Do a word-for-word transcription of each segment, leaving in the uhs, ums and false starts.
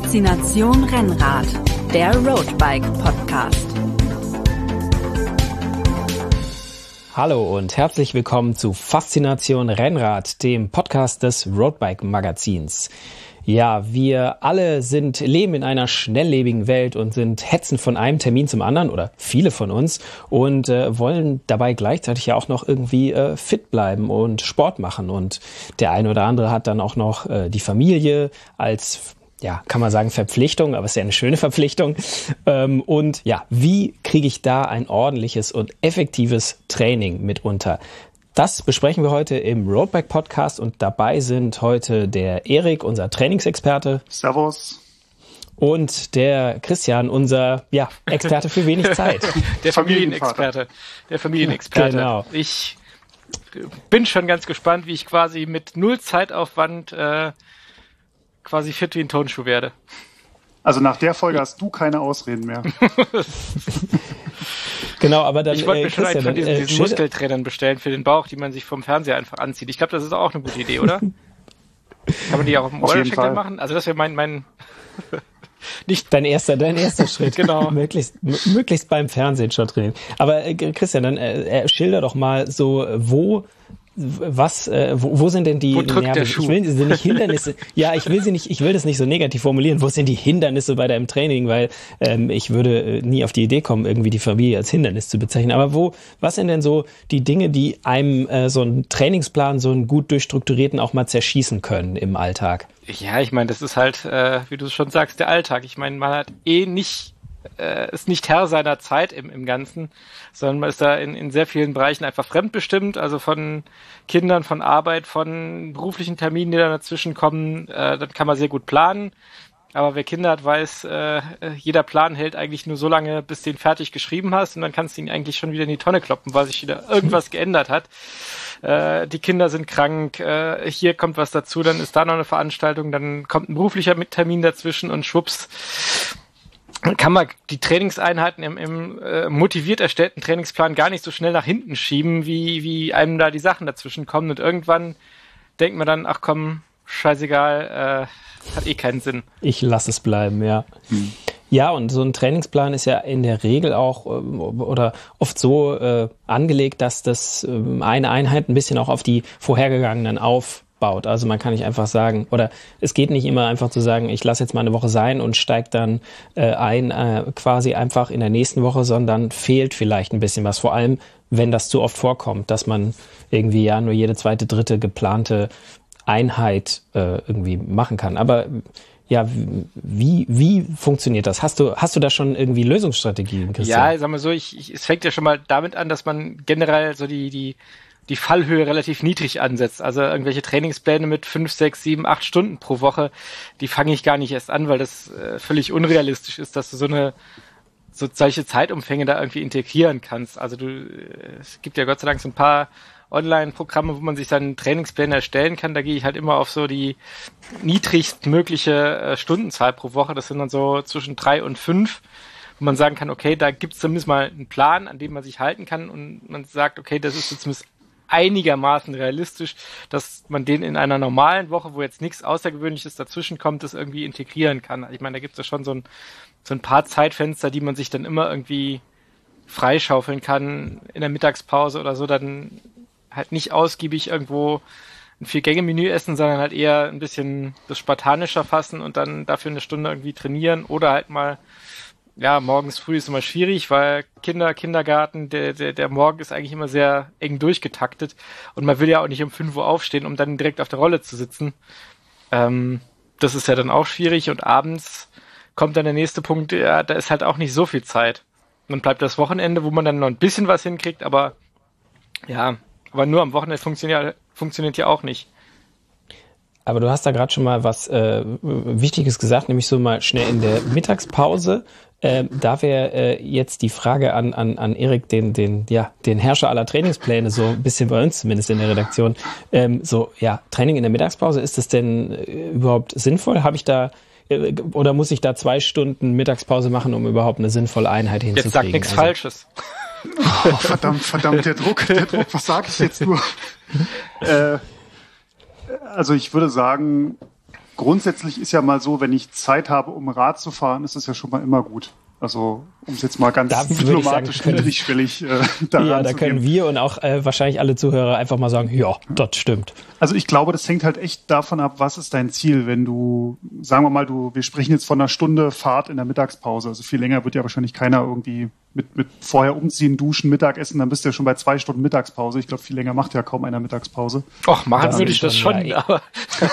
Faszination Rennrad, der Roadbike Podcast. Hallo und herzlich willkommen zu Faszination Rennrad, dem Podcast des Roadbike Magazins. Ja, wir alle sind, leben in einer schnelllebigen Welt und sind hetzen von einem Termin zum anderen oder viele von uns und äh, wollen dabei gleichzeitig ja auch noch irgendwie äh, fit bleiben und Sport machen. Und der eine oder andere hat dann auch noch äh, die Familie als, ja, kann man sagen Verpflichtung, aber es ist ja eine schöne Verpflichtung. Ähm, und ja, wie kriege ich da ein ordentliches und effektives Training mit unter? Das besprechen wir heute im Roadbike Podcast und dabei sind heute der Erik, unser Trainingsexperte. Servus. Und der Christian, unser ja, Experte für wenig Zeit. Der Familienexperte. Der Familienexperte. Genau. Ich bin schon ganz gespannt, wie ich quasi mit null Zeitaufwand äh, quasi fit wie ein Turnschuh werde. Also nach der Folge hast du keine Ausreden mehr. Genau, aber dann ich wollte mir äh, schon einen von diesen, äh, diesen Muskeltrainern bestellen für den Bauch, die man sich vom Fernseher einfach anzieht. Ich glaube, das ist auch eine gute Idee, oder? Kann man die auch auf dem Oberschenkel machen? Also das wäre mein, mein nicht dein erster, dein erster Schritt. Genau. möglichst, m- möglichst beim Fernsehen schon trainieren. Aber äh, Christian, dann äh, schilder doch mal so, wo Was, äh, wo, wo sind denn die Wo drückt Nerven? der Schuh? Ich will sie nicht Hindernisse. Ja, ich will sie nicht. Ich will das nicht so negativ formulieren. Wo sind die Hindernisse bei deinem Training? Weil ähm, ich würde äh, nie auf die Idee kommen, irgendwie die Familie als Hindernis zu bezeichnen. Aber wo? Was sind denn so die Dinge, die einem äh, so einen Trainingsplan, so einen gut durchstrukturierten auch mal zerschießen können im Alltag? Ja, ich meine, das ist halt, äh, wie du schon sagst, der Alltag. Ich meine, man hat eh nicht äh, ist nicht Herr seiner Zeit im, im Ganzen, sondern man ist da in, in sehr vielen Bereichen einfach fremdbestimmt, also von Kindern, von Arbeit, von beruflichen Terminen, die da dazwischen kommen, äh, dann kann man sehr gut planen. Aber wer Kinder hat, weiß, äh, jeder Plan hält eigentlich nur so lange, bis du ihn fertig geschrieben hast und dann kannst du ihn eigentlich schon wieder in die Tonne kloppen, weil sich wieder irgendwas geändert hat. Äh, die Kinder sind krank, äh, hier kommt was dazu, dann ist da noch eine Veranstaltung, dann kommt ein beruflicher Termin dazwischen und schwupps, kann man die Trainingseinheiten im, im äh, motiviert erstellten Trainingsplan gar nicht so schnell nach hinten schieben, wie, wie einem da die Sachen dazwischen kommen. Und irgendwann denkt man dann, ach komm, scheißegal, äh, hat eh keinen Sinn. Ich lasse es bleiben, ja. Hm. Ja, und so ein Trainingsplan ist ja in der Regel auch äh, oder oft so äh, angelegt, dass das äh, eine Einheit ein bisschen auch auf die vorhergegangenen auf baut. Also man kann nicht einfach sagen, oder es geht nicht immer einfach zu sagen, ich lasse jetzt mal eine Woche sein und steige dann äh, ein, äh, quasi einfach in der nächsten Woche, sondern fehlt vielleicht ein bisschen was. Vor allem, wenn das zu oft vorkommt, dass man irgendwie ja nur jede zweite, dritte geplante Einheit äh, irgendwie machen kann. Aber ja, wie, wie funktioniert das? Hast du, hast du da schon irgendwie Lösungsstrategien, Christian? Ja, sag mal so, ich, ich, es fängt ja schon mal damit an, dass man generell so die, die die Fallhöhe relativ niedrig ansetzt. Also irgendwelche Trainingspläne mit fünf, sechs, sieben, acht Stunden pro Woche, die fange ich gar nicht erst an, weil das äh, völlig unrealistisch ist, dass du so eine so solche Zeitumfänge da irgendwie integrieren kannst. Also du, äh, es gibt ja Gott sei Dank so ein paar Online-Programme, wo man sich dann Trainingspläne erstellen kann. Da gehe ich halt immer auf so die niedrigstmögliche äh, Stundenzahl pro Woche. Das sind dann so zwischen drei und fünf, wo man sagen kann, okay, da gibt es zumindest mal einen Plan, an dem man sich halten kann und man sagt, okay, das ist jetzt zumindest einigermaßen realistisch, dass man den in einer normalen Woche, wo jetzt nichts Außergewöhnliches dazwischen kommt, das irgendwie integrieren kann. Ich meine, da gibt es ja schon so ein, so ein paar Zeitfenster, die man sich dann immer irgendwie freischaufeln kann in der Mittagspause oder so, dann halt nicht ausgiebig irgendwo ein Vier-Gänge-Menü essen, sondern halt eher ein bisschen das spartanischer fassen und dann dafür eine Stunde irgendwie trainieren oder halt mal ja, morgens früh ist immer schwierig, weil Kinder, Kindergarten, der, der, der Morgen ist eigentlich immer sehr eng durchgetaktet und man will ja auch nicht um fünf Uhr aufstehen, um dann direkt auf der Rolle zu sitzen. Ähm, das ist ja dann auch schwierig und abends kommt dann der nächste Punkt, ja, da ist halt auch nicht so viel Zeit. Dann bleibt das Wochenende, wo man dann noch ein bisschen was hinkriegt, aber ja, aber nur am Wochenende funktioniert, funktioniert ja auch nicht. Aber du hast da gerade schon mal was äh, Wichtiges gesagt, nämlich so mal schnell in der Mittagspause. Äh, da wäre äh, jetzt die Frage an an an Erik, den den ja den Herrscher aller Trainingspläne, so ein bisschen bei uns zumindest in der Redaktion. Ähm, so ja, Training in der Mittagspause, ist das denn äh, überhaupt sinnvoll? Habe ich da äh, oder muss ich da zwei Stunden Mittagspause machen, um überhaupt eine sinnvolle Einheit hinzukriegen? Jetzt sag nichts also, Falsches. Oh, verdammt, verdammt, der Druck, der Druck, was sage ich jetzt nur? äh, also ich würde sagen, grundsätzlich ist ja mal so, wenn ich Zeit habe, um Rad zu fahren, ist es ja schon mal immer gut. Also, um es jetzt mal ganz da diplomatisch, niedrigschwellig äh, da Ja, da können wir und auch äh, wahrscheinlich alle Zuhörer einfach mal sagen, ja, das stimmt. Also ich glaube, das hängt halt echt davon ab, was ist dein Ziel, wenn du, sagen wir mal, du, wir sprechen jetzt von einer Stunde Fahrt in der Mittagspause, also viel länger wird ja wahrscheinlich keiner irgendwie mit, mit vorher umziehen, duschen, Mittagessen, dann bist du ja schon bei zwei Stunden Mittagspause. Ich glaube, viel länger macht ja kaum einer Mittagspause. Och, machen würde ich das schon, ja, aber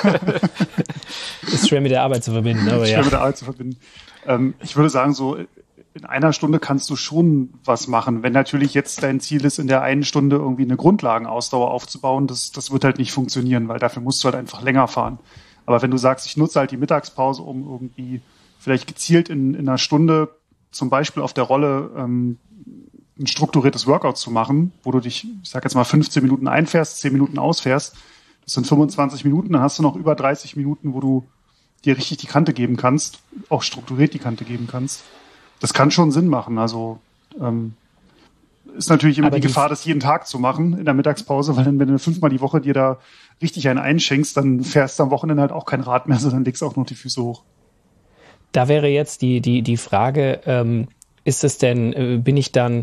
ist schwer mit der Arbeit zu verbinden, aber ist ja. schwer mit der Arbeit zu verbinden. Ähm, ich würde sagen, so in einer Stunde kannst du schon was machen. Wenn natürlich jetzt dein Ziel ist, in der einen Stunde irgendwie eine Grundlagenausdauer aufzubauen, das, das wird halt nicht funktionieren, weil dafür musst du halt einfach länger fahren. Aber wenn du sagst, ich nutze halt die Mittagspause, um irgendwie vielleicht gezielt in, in einer Stunde zum Beispiel auf der Rolle ähm, ein strukturiertes Workout zu machen, wo du dich, ich sag jetzt mal, fünfzehn Minuten einfährst, zehn Minuten ausfährst, das sind fünfundzwanzig Minuten, dann hast du noch über dreißig Minuten, wo du dir richtig die Kante geben kannst, auch strukturiert die Kante geben kannst. Das kann schon Sinn machen. Also ähm, ist natürlich immer Aber die, die Gefahr, das jeden Tag zu machen in der Mittagspause, weil dann, wenn du fünfmal die Woche dir da richtig einen einschenkst, dann fährst du am Wochenende halt auch kein Rad mehr, sondern legst auch noch die Füße hoch. Da wäre jetzt die, die, die Frage, ähm, ist es denn, äh, bin ich dann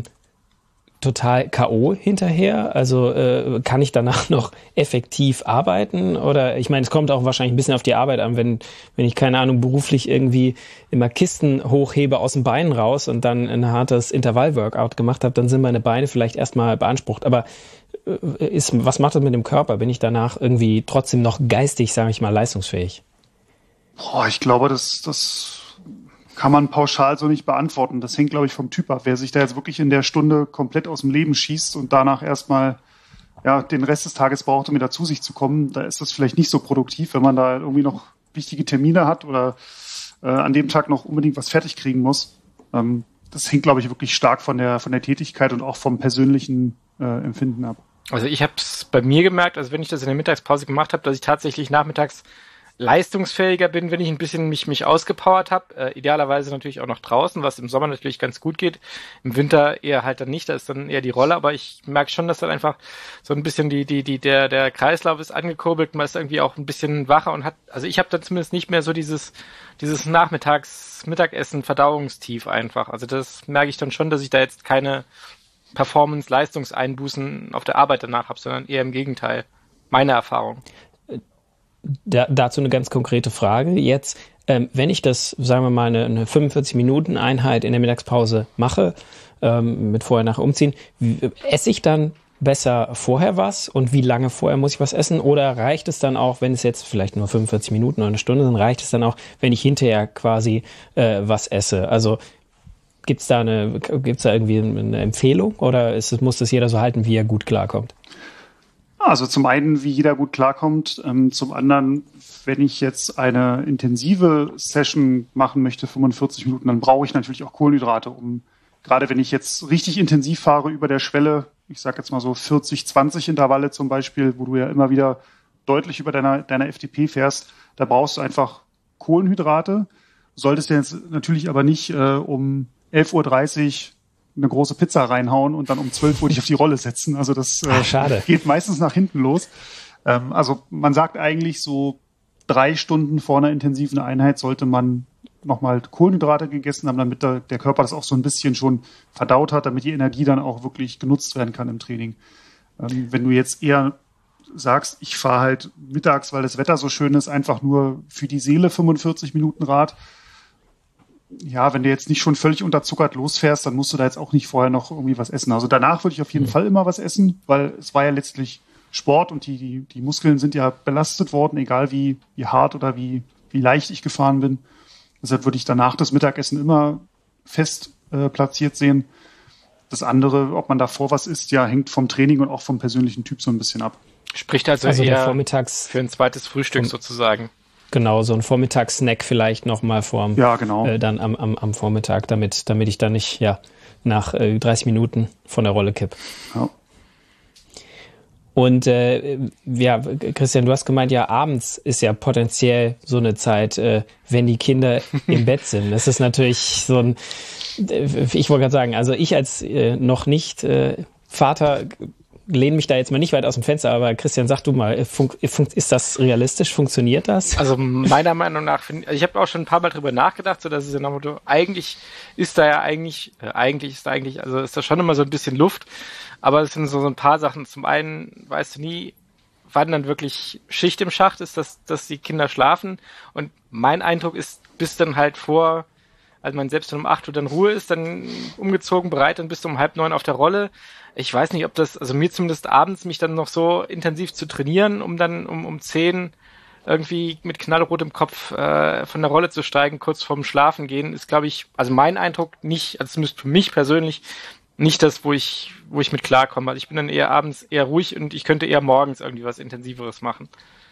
total K O hinterher? Also äh, kann ich danach noch effektiv arbeiten? Oder ich meine, es kommt auch wahrscheinlich ein bisschen auf die Arbeit an, wenn, wenn ich, keine Ahnung, beruflich irgendwie immer Kisten hochhebe aus den Beinen raus und dann ein hartes Intervall-Workout gemacht habe, dann sind meine Beine vielleicht erstmal beansprucht. Aber äh, ist, was macht das mit dem Körper? Bin ich danach irgendwie trotzdem noch geistig, sage ich mal, leistungsfähig? Boah, ich glaube, das, das kann man pauschal so nicht beantworten. Das hängt, glaube ich, vom Typ ab. Wer sich da jetzt wirklich in der Stunde komplett aus dem Leben schießt und danach erstmal ja, den Rest des Tages braucht, um wieder zu sich zu kommen, da ist das vielleicht nicht so produktiv, wenn man da irgendwie noch wichtige Termine hat oder äh, an dem Tag noch unbedingt was fertig kriegen muss. Ähm, das hängt, glaube ich, wirklich stark von der, von der Tätigkeit und auch vom persönlichen äh, Empfinden ab. Also ich habe es bei mir gemerkt, also wenn ich das in der Mittagspause gemacht habe, dass ich tatsächlich nachmittags leistungsfähiger bin, wenn ich ein bisschen mich mich ausgepowert habe. Äh, idealerweise natürlich auch noch draußen, was im Sommer natürlich ganz gut geht. Im Winter eher halt dann nicht, da ist dann eher die Rolle, aber ich merke schon, dass dann einfach so ein bisschen die die die der der Kreislauf ist angekurbelt, man ist irgendwie auch ein bisschen wacher und hat, also ich habe dann zumindest nicht mehr so dieses dieses Nachmittags Mittagessen Verdauungstief einfach. Also das merke ich dann schon, dass ich da jetzt keine Performance-Leistungseinbußen auf der Arbeit danach habe, sondern eher im Gegenteil. Meine Erfahrung. Da, dazu eine ganz konkrete Frage. Jetzt, ähm, wenn ich das, sagen wir mal, eine, eine fünfundvierzig-Minuten-Einheit in der Mittagspause mache, ähm, mit vorher nachher umziehen, wie, esse ich dann besser vorher was und wie lange vorher muss ich was essen? Oder reicht es dann auch, wenn es jetzt vielleicht nur fünfundvierzig Minuten oder eine Stunde sind, reicht es dann auch, wenn ich hinterher quasi äh, was esse? Also gibt's da eine, gibt's da irgendwie eine Empfehlung oder ist es, muss das jeder so halten, wie er gut klarkommt? Also zum einen, wie jeder gut klarkommt, ähm, zum anderen, wenn ich jetzt eine intensive Session machen möchte, fünfundvierzig Minuten, dann brauche ich natürlich auch Kohlenhydrate, um, gerade wenn ich jetzt richtig intensiv fahre über der Schwelle, ich sage jetzt mal so vierzig zwanzig Intervalle zum Beispiel, wo du ja immer wieder deutlich über deiner, deiner F T P fährst, da brauchst du einfach Kohlenhydrate, solltest du jetzt natürlich aber nicht äh, um elf Uhr dreißig eine große Pizza reinhauen und dann um zwölf Uhr dich auf die Rolle setzen. Also das äh, Ach, schade. geht meistens nach hinten los. Ähm, also man sagt eigentlich so drei Stunden vor einer intensiven Einheit sollte man nochmal Kohlenhydrate gegessen haben, damit der, der Körper das auch so ein bisschen schon verdaut hat, damit die Energie dann auch wirklich genutzt werden kann im Training. Ähm, wenn du jetzt eher sagst, ich fahre halt mittags, weil das Wetter so schön ist, einfach nur für die Seele fünfundvierzig Minuten Rad, ja, wenn du jetzt nicht schon völlig unterzuckert losfährst, dann musst du da jetzt auch nicht vorher noch irgendwie was essen. Also danach würde ich auf jeden mhm. Fall immer was essen, weil es war ja letztlich Sport und die, die, die Muskeln sind ja belastet worden, egal wie, wie hart oder wie, wie leicht ich gefahren bin. Deshalb würde ich danach das Mittagessen immer fest äh, platziert sehen. Das andere, ob man davor was isst, ja, hängt vom Training und auch vom persönlichen Typ so ein bisschen ab. Spricht also, also eher vormittags für ein zweites Frühstück vom, sozusagen. Genau, so ein Vormittagssnack vielleicht nochmal vorm, ja, genau. äh, dann am, am, am Vormittag, damit, damit ich dann nicht ja, nach äh, dreißig Minuten von der Rolle kipp. Ja. Und äh, ja, Christian, du hast gemeint, ja, abends ist ja potenziell so eine Zeit, äh, wenn die Kinder im Bett sind. Das ist natürlich so ein, ich wollte gerade sagen, also ich als äh, noch nicht äh, Vater lehne mich da jetzt mal nicht weit aus dem Fenster, aber Christian, sag du mal, fun- ist das realistisch? Funktioniert das? Also meiner Meinung nach, find, ich habe auch schon ein paar Mal drüber nachgedacht, so dass es ja nach dem Motto, eigentlich ist da ja eigentlich, äh, eigentlich ist da eigentlich, also ist da schon immer so ein bisschen Luft, aber es sind so, so ein paar Sachen. Zum einen weißt du nie, wann dann wirklich Schicht im Schacht ist, dass, dass die Kinder schlafen, und mein Eindruck ist, bis dann halt vor, also man selbst um acht Uhr dann Ruhe ist, dann umgezogen, bereit, dann bist du um halb neun auf der Rolle. Ich weiß nicht, ob das, also mir zumindest abends, mich dann noch so intensiv zu trainieren, um dann um, um zehn irgendwie mit knallrotem Kopf äh, von der Rolle zu steigen, kurz vorm Schlafen gehen, ist, glaube ich, also mein Eindruck nicht, also zumindest für mich persönlich, nicht das, wo ich, wo ich mit klarkomme. Also ich bin dann eher abends eher ruhig und ich könnte eher morgens irgendwie was Intensiveres machen.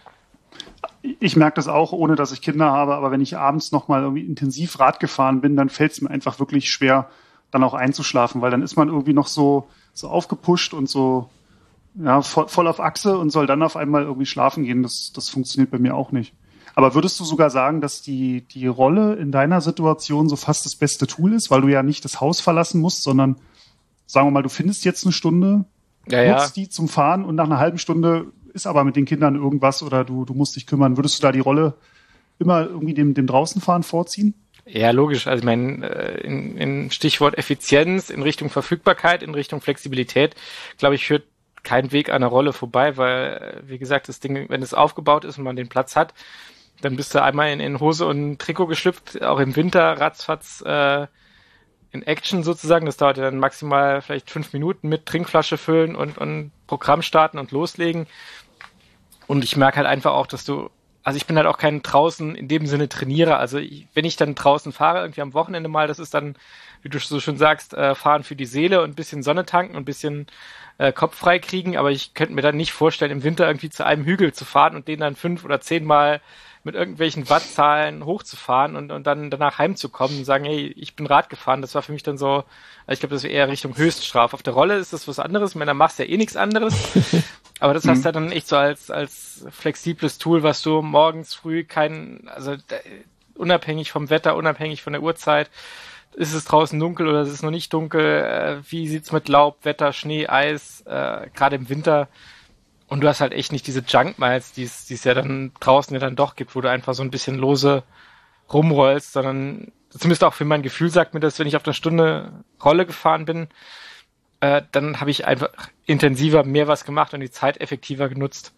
Ich merke das auch, ohne dass ich Kinder habe, aber wenn ich abends nochmal irgendwie intensiv Rad gefahren bin, dann fällt es mir einfach wirklich schwer, dann auch einzuschlafen, weil dann ist man irgendwie noch so, so aufgepusht und so, ja, voll, voll auf Achse und soll dann auf einmal irgendwie schlafen gehen. Das, das funktioniert bei mir auch nicht. Aber würdest du sogar sagen, dass die, die Rolle in deiner Situation so fast das beste Tool ist, weil du ja nicht das Haus verlassen musst, sondern sagen wir mal, du findest jetzt eine Stunde, ja, nutzt ja. die zum Fahren und nach einer halben Stunde ist aber mit den Kindern irgendwas oder du, du musst dich kümmern. Würdest du da die Rolle immer irgendwie dem, dem Draußenfahren vorziehen? Ja, logisch. Also ich meine, in, in Stichwort Effizienz, in Richtung Verfügbarkeit, in Richtung Flexibilität, glaube ich, führt kein Weg an der Rolle vorbei, weil, wie gesagt, das Ding, wenn es aufgebaut ist und man den Platz hat, dann bist du einmal in, in Hose und Trikot geschlüpft, auch im Winter ratzfatz äh, in Action sozusagen. Das dauert ja dann maximal vielleicht fünf Minuten mit Trinkflasche füllen und, und Programm starten und loslegen. Und ich merke halt einfach auch, dass du, also ich bin halt auch kein draußen in dem Sinne Trainierer. Also ich, wenn ich dann draußen fahre, irgendwie am Wochenende mal, das ist dann, wie du so schön sagst, äh, fahren für die Seele und ein bisschen Sonne tanken und ein bisschen äh, Kopf frei kriegen. Aber ich könnte mir dann nicht vorstellen, im Winter irgendwie zu einem Hügel zu fahren und den dann fünf oder zehnmal mit irgendwelchen Wattzahlen hochzufahren und, und dann danach heimzukommen und sagen, hey, ich bin Rad gefahren. Das war für mich dann so, ich glaube, das wäre eher Richtung Höchststrafe. Auf der Rolle ist das was anderes, wenn dann machst du ja eh nichts anderes. Aber das hast du ja dann echt so als, als flexibles Tool, was du morgens früh kein, also da, unabhängig vom Wetter, unabhängig von der Uhrzeit, ist es draußen dunkel oder ist es noch nicht dunkel, äh, wie sieht's mit Laub, Wetter, Schnee, Eis, äh, gerade im Winter. Und du hast halt echt nicht diese Junk Miles, die es ja dann draußen ja dann doch gibt, wo du einfach so ein bisschen lose rumrollst, sondern zumindest auch für mein Gefühl sagt mir das, wenn ich auf einer Stunde Rolle gefahren bin, äh, dann habe ich einfach intensiver mehr was gemacht und die Zeit effektiver genutzt.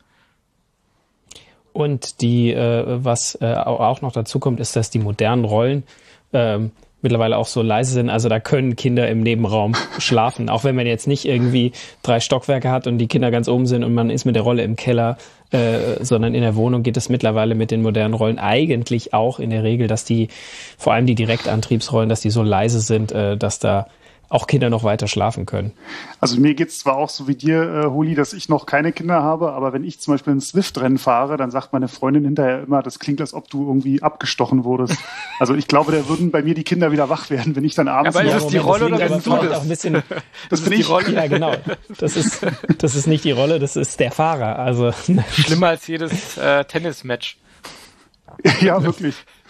Und die, äh, was äh, auch noch dazu kommt, ist, dass die modernen Rollen ähm, mittlerweile auch so leise sind. Also da können Kinder im Nebenraum schlafen. Auch wenn man jetzt nicht irgendwie drei Stockwerke hat und die Kinder ganz oben sind und man ist mit der Rolle im Keller, äh, sondern in der Wohnung geht es mittlerweile mit den modernen Rollen eigentlich auch in der Regel, dass die, vor allem die Direktantriebsrollen, dass die so leise sind, äh, dass da auch Kinder noch weiter schlafen können. Also mir geht's zwar auch so wie dir, äh, Holi, dass ich noch keine Kinder habe, aber wenn ich zum Beispiel ein Swift-Rennen fahre, dann sagt meine Freundin hinterher immer, das klingt, als ob du irgendwie abgestochen wurdest. Also ich glaube, da würden bei mir die Kinder wieder wach werden, wenn ich dann abends... Ja, aber noch ist es die Rolle oder bist du das? Auch ein bisschen, das bin ich. Rolle. Ja, genau. Das ist, das ist nicht die Rolle, das ist der Fahrer. Also schlimmer als jedes äh, Tennismatch. Ja, wirklich.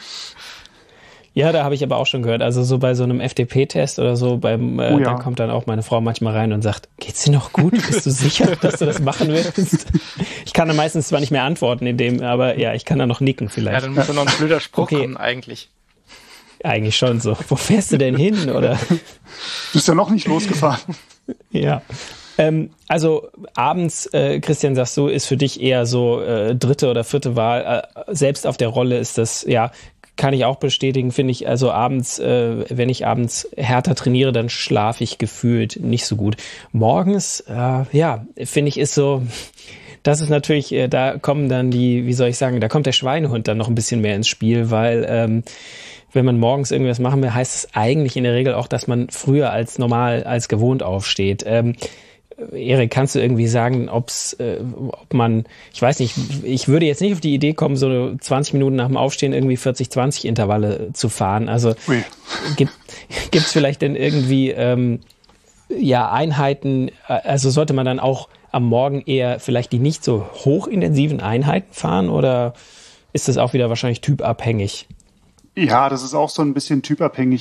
Ja, da habe ich aber auch schon gehört, also so bei so einem F D P-Test oder so, beim, äh, oh ja. da kommt dann auch meine Frau manchmal rein und sagt, geht's dir noch gut? Bist du sicher, dass du das machen willst? Ich kann dann meistens zwar nicht mehr antworten in dem, aber ja, ich kann da noch nicken vielleicht. Ja, dann muss noch ein blöder Spruch okay. kommen eigentlich. Eigentlich schon so. Wo fährst du denn hin, oder? Du bist ja noch nicht losgefahren. Ja. Ähm, also abends, äh, Christian, sagst du, ist für dich eher so äh, dritte oder vierte Wahl. Äh, selbst auf der Rolle ist das, ja, kann ich auch bestätigen, finde ich, also abends, äh, wenn ich abends härter trainiere, dann schlafe ich gefühlt nicht so gut. Morgens, äh, ja, finde ich, ist so, das ist natürlich, äh, da kommen dann die, wie soll ich sagen, da kommt der Schweinehund dann noch ein bisschen mehr ins Spiel, weil ähm, wenn man morgens irgendwas machen will, heißt es eigentlich in der Regel auch, dass man früher als normal, als gewohnt aufsteht. Ähm, Erik, kannst du irgendwie sagen, ob's, äh, ob man, ich weiß nicht, ich würde jetzt nicht auf die Idee kommen, so zwanzig Minuten nach dem Aufstehen irgendwie vierzig zwanzig Intervalle zu fahren. Also Ui. gibt gibt's vielleicht denn irgendwie ähm, ja Einheiten, also sollte man dann auch am Morgen eher vielleicht die nicht so hochintensiven Einheiten fahren oder ist das auch wieder wahrscheinlich typabhängig? Ja, das ist auch so ein bisschen typabhängig.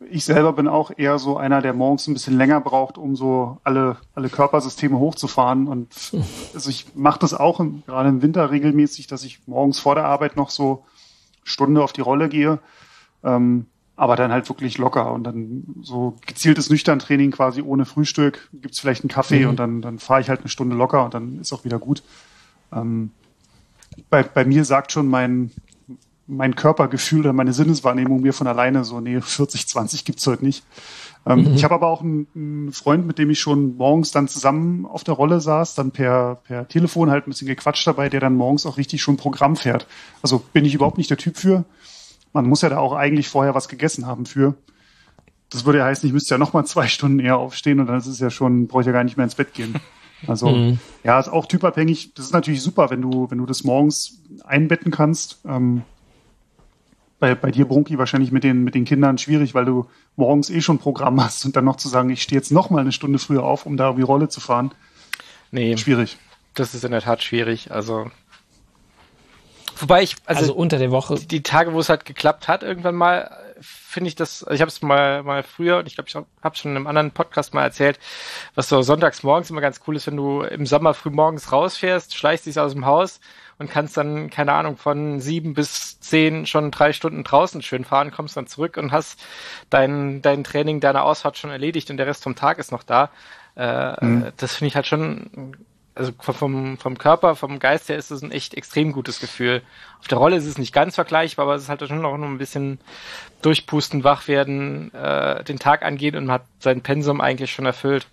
ich selber bin auch eher so einer, der morgens ein bisschen länger braucht, um so alle, alle Körpersysteme hochzufahren. Und also ich mache das auch im, gerade im Winter regelmäßig, dass ich morgens vor der Arbeit noch so eine Stunde auf die Rolle gehe. Ähm, aber dann halt wirklich locker und dann so gezieltes Nüchterntraining quasi ohne Frühstück. Gibt's vielleicht einen Kaffee mhm. und dann, dann fahre ich halt eine Stunde locker und dann ist auch wieder gut. Ähm, bei, bei mir sagt schon mein, mein Körpergefühl oder meine Sinneswahrnehmung mir von alleine so, nee, vierzig, zwanzig gibt's heute nicht. Ähm, mhm. Ich habe aber auch einen, einen Freund, mit dem ich schon morgens dann zusammen auf der Rolle saß, dann per, per Telefon halt ein bisschen gequatscht dabei, der dann morgens auch richtig schon Programm fährt. Also bin ich überhaupt nicht der Typ für. Man muss ja da auch eigentlich vorher was gegessen haben für. Das würde ja heißen, ich müsste ja noch mal zwei Stunden eher aufstehen und dann ist es ja schon, brauche ich ja gar nicht mehr ins Bett gehen. Also, mhm. ja, ist auch typabhängig. Das ist natürlich super, wenn du, wenn du das morgens einbetten kannst. Ähm, bei, bei dir, Brunki, wahrscheinlich mit den, mit den Kindern schwierig, weil du morgens eh schon Programm hast und dann noch zu sagen, ich stehe jetzt noch mal eine Stunde früher auf, um da irgendwie Rolle zu fahren. Nee. Schwierig. Das ist in der Tat schwierig. Also, wobei ich, also, also unter der Woche. Die, die Tage, wo es halt geklappt hat, irgendwann mal, finde ich das, ich habe es mal, mal früher, und ich glaube, ich habe es schon in einem anderen Podcast mal erzählt, was so sonntags morgens immer ganz cool ist, wenn du im Sommer früh morgens rausfährst, schleichst dich aus dem Haus und kannst dann, keine Ahnung, von sieben bis zehn schon drei Stunden draußen schön fahren, kommst dann zurück und hast dein, dein Training, deine Ausfahrt schon erledigt und der Rest vom Tag ist noch da. Äh, mhm. Das finde ich halt schon, also vom, vom Körper, vom Geist her ist es ein echt extrem gutes Gefühl. Auf der Rolle ist es nicht ganz vergleichbar, aber es ist halt schon noch ein bisschen durchpusten, wach werden, äh, den Tag angehen und man hat sein Pensum eigentlich schon erfüllt.